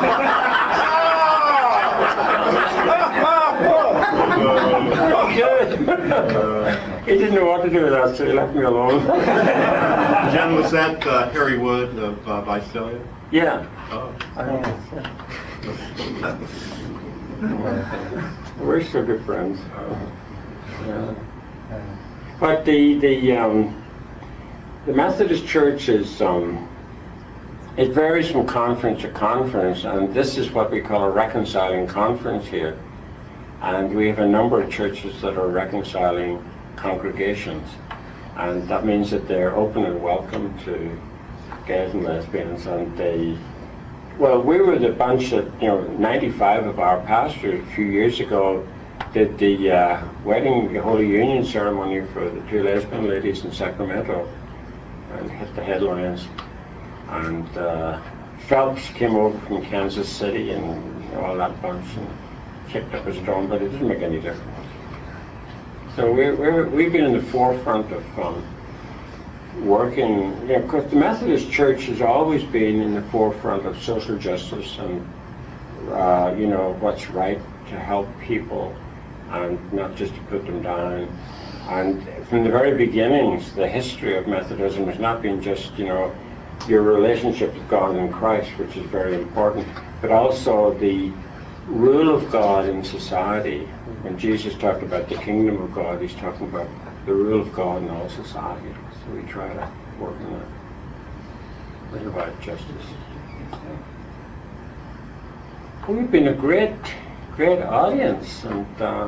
good. He didn't know what to do with that, so he left me alone. Jen, was that Harry Wood of Visalia? Yeah. Oh. We're still good friends. Yeah. But the Methodist Church is it varies from conference to conference, and this is what we call a reconciling conference here. And we have a number of churches that are reconciling congregations, and that means that they're open and welcome to gays and lesbians. And well, we were the bunch that, 95 of our pastors a few years ago did the wedding, the Holy Union ceremony for the 2 lesbian ladies in Sacramento, and hit the headlines. And Phelps came over from Kansas City and all that bunch and kicked up a storm, but it didn't make any difference. So we've been in the forefront of working, because the Methodist Church has always been in the forefront of social justice and, what's right to help people and not just to put them down. And from the very beginnings, the history of Methodism has not been just, your relationship with God in Christ, which is very important, but also the rule of God in society. When Jesus talked about the kingdom of God, he's talking about the rule of God in all society. So we try to work on that. Bring about justice. Well, we've been a great audience, and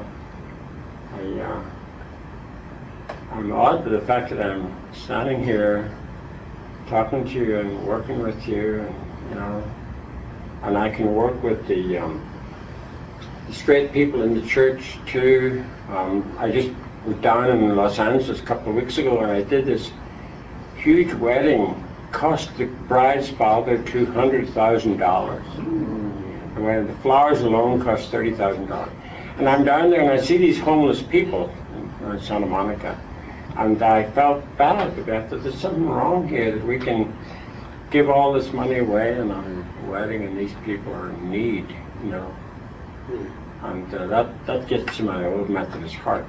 I'm awed by the fact that I'm standing here talking to you and working with you, and and I can work with the straight people in the church too. I just was down in Los Angeles a couple of weeks ago, and I did this huge wedding. Cost the bride's father $200,000. And the flowers alone cost $30,000. And I'm down there and I see these homeless people in Santa Monica. And I felt bad about that. There's something wrong here, that we can give all this money away on a wedding and these people are in need, And that gets to my old Methodist heart,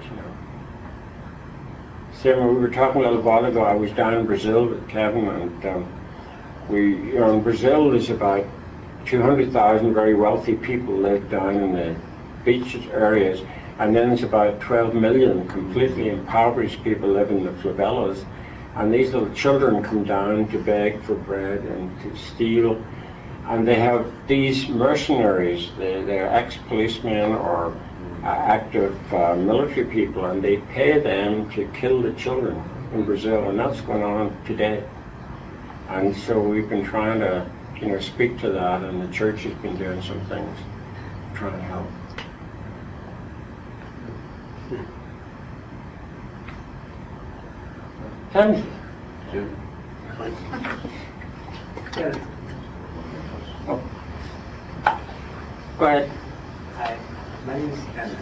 Same when we were talking a little while ago, I was down in Brazil with Kevin, and in Brazil there's about 200,000 very wealthy people live down in the beach areas. And then there's about 12 million completely impoverished people live in the favelas. And these little children come down to beg for bread and to steal. And they have these mercenaries, they're ex-policemen or active military people, and they pay them to kill the children in Brazil. And that's going on today. And so we've been trying to, speak to that, and the church has been doing some things, trying to help. Thank you. Oh. Go ahead. Hi, my name is Ken.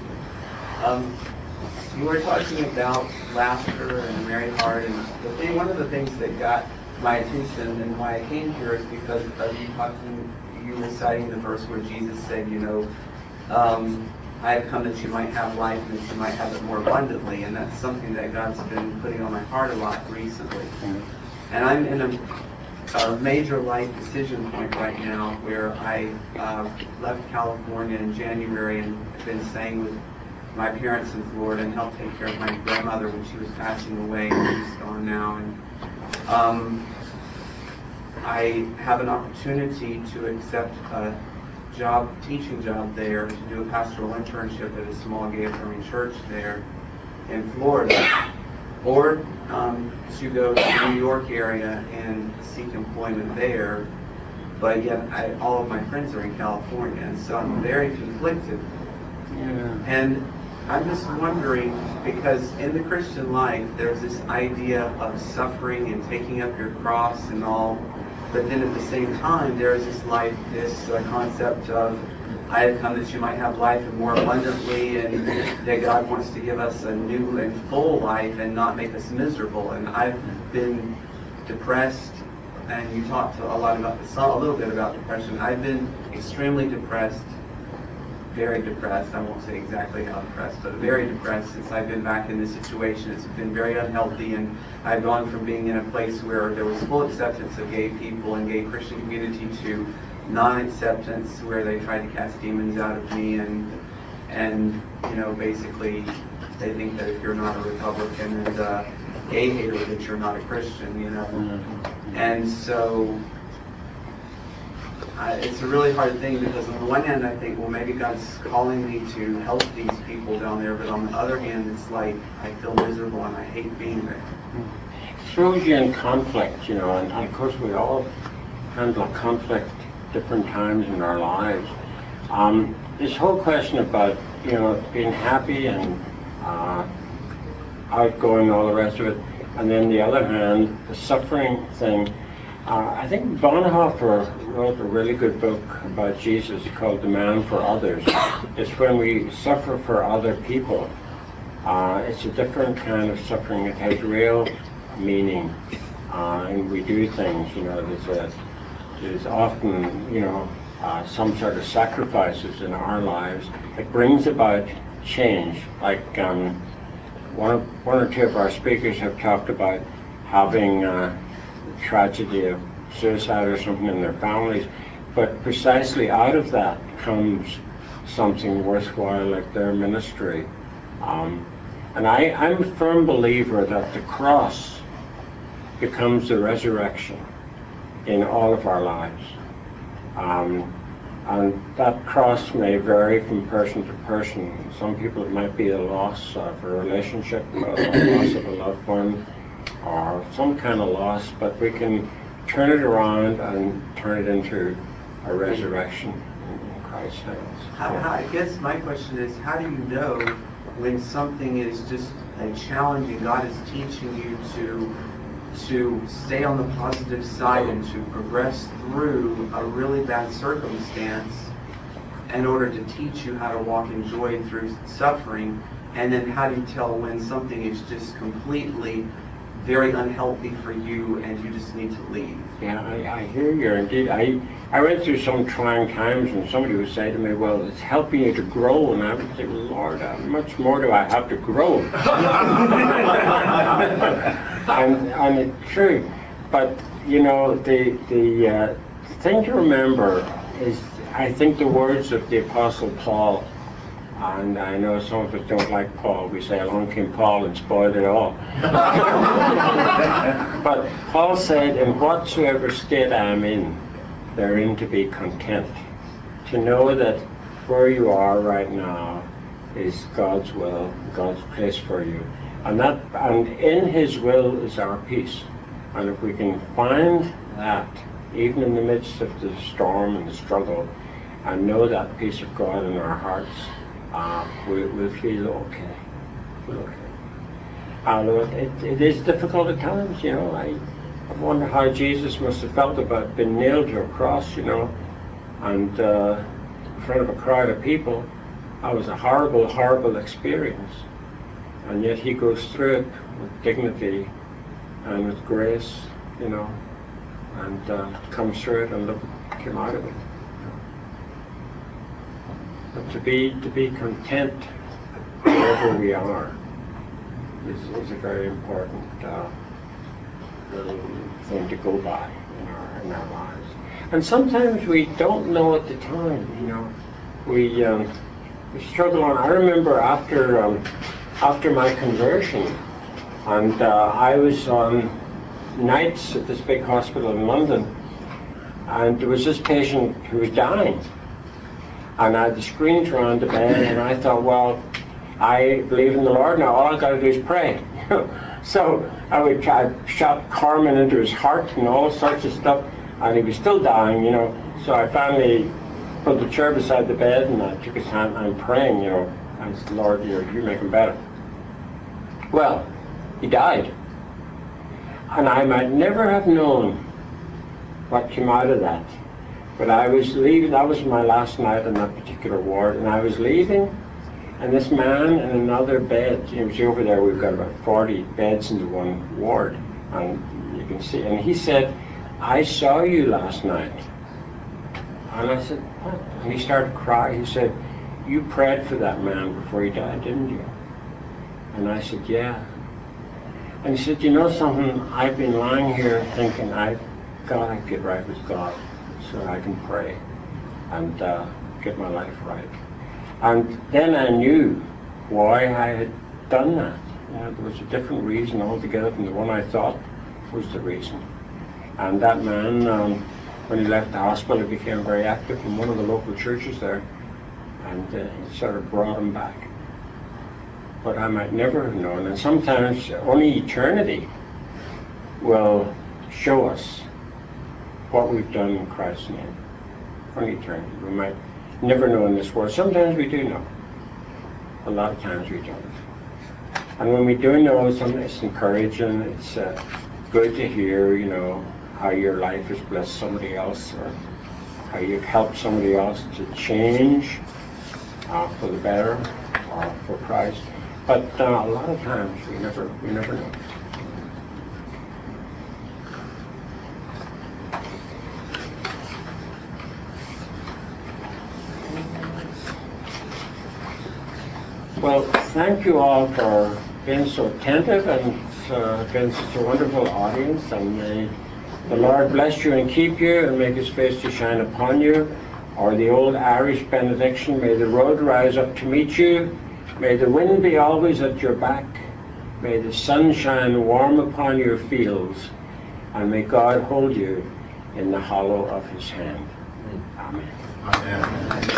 You were talking about laughter and a merry heart, and one of the things that got my attention and why I came here is because of you reciting the verse where Jesus said, I have come that you might have life and that you might have it more abundantly, and that's something that God's been putting on my heart a lot recently. And I'm in a major life decision point right now where I left California in January and have been staying with my parents in Florida and helped take care of my grandmother when she was passing away, and she's gone now. And I have an opportunity to accept a teaching job there, to do a pastoral internship at a small gay affirming church there in Florida, or to go to the New York area and seek employment there. But yet all of my friends are in California, and so I'm very conflicted. Yeah. And I'm just wondering, because in the Christian life there's this idea of suffering and taking up your cross and all, But then at the same time, there is this life, this concept of, I have come that you might have life and more abundantly, and that God wants to give us a new and full life and not make us miserable. And I've been depressed, and you talked a little bit about depression. I've been extremely depressed, very depressed. I won't say exactly how depressed, but very depressed since I've been back in this situation. It's been very unhealthy, and I've gone from being in a place where there was full acceptance of gay people and gay Christian community to non-acceptance, where they tried to cast demons out of me, and basically they think that if you're not a Republican and a gay hater, that you're not a Christian, And so it's a really hard thing, because on the one hand I think, well, maybe God's calling me to help these people down there, but on the other hand it's like I feel miserable and I hate being there. It throws you in conflict, and of course we all handle conflict different times in our lives. This whole question about being happy and outgoing, all the rest of it, and then the other hand, the suffering thing. I think Bonhoeffer wrote a really good book about Jesus called The Man for Others. It's when we suffer for other people. It's a different kind of suffering. It has real meaning, and we do things. There's often some sort of sacrifices in our lives. It brings about change. Like one or two of our speakers have talked about having tragedy of suicide or something in their families, but precisely out of that comes something worthwhile, like their ministry. And I'm a firm believer that the cross becomes the resurrection in all of our lives. And that cross may vary from person to person. Some people it might be a loss of a relationship, a loss of a loved one, or some kind of loss, but we can turn it around and turn it into a resurrection in Christ's hands. I guess my question is, how do you know when something is just a challenge and God is teaching you to stay on the positive side and to progress through a really bad circumstance in order to teach you how to walk in joy through suffering? And then how do you tell when something is just completely very unhealthy for you and you just need to leave? Yeah, I hear you. Indeed, I went through some trying times, and somebody would say to me, well, it's helping you to grow, and I would say, well, Lord, how much more do I have to grow? and it's true. But, the thing to remember is, I think the words of the Apostle Paul, and I know some of us don't like Paul. We say, along came Paul and spoiled it all. But Paul said, in whatsoever state I am in, therein to be content. To know that where you are right now is God's will, God's place for you. And in His will is our peace. And if we can find that, even in the midst of the storm and the struggle, and know that peace of God in our hearts, we'll feel okay. Although it is difficult at times, I wonder how Jesus must have felt about being nailed to a cross, and in front of a crowd of people. That was a horrible, horrible experience. And yet He goes through it with dignity and with grace, and comes through it and came out of it. But to be content wherever we are is a very important little thing to go by in our lives. And sometimes we don't know at the time, we struggle on. I remember after my conversion, and I was on nights at this big hospital in London, and there was this patient who was dying. And I had the screens around the bed, and I thought, well, I believe in the Lord now. All I've got to do is pray. So I shot Carmen into his heart and all sorts of stuff, and he was still dying, So I finally put the chair beside the bed, and I took his hand, and I'm praying, I said, Lord, you make him better. Well, he died. And I might never have known what came out of that. But I was leaving, that was my last night in that particular ward, and I was leaving, and this man in another bed, you know, see over there we've got about 40 beds in the one ward, and you can see, and he said, I saw you last night. And I said, what? And he started crying. He said, you prayed for that man before he died, didn't you? And I said, yeah. And he said, you know something, I've been lying here thinking I've got to get right with God so I can pray and get my life right. And then I knew why I had done that. You know, there was a different reason altogether from the one I thought was the reason. And that man, when he left the hospital, he became very active in one of the local churches there, and it sort of brought him back. But I might never have known, and sometimes only eternity will show us what we've done in Christ's name. Only eternity. We might never know in this world. Sometimes we do know. A lot of times we don't. And when we do know, something, it's encouraging. It's good to hear, you know, how your life has blessed somebody else, or how you've helped somebody else to change for the better, or for Christ. But a lot of times we never know. Well, thank you all for being so attentive, and been such a wonderful audience, and may the Lord bless you and keep you and make his face to shine upon you. Or the old Irish benediction, may the road rise up to meet you, may the wind be always at your back, may the sun shine warm upon your fields, and may God hold you in the hollow of his hand. Amen. Amen.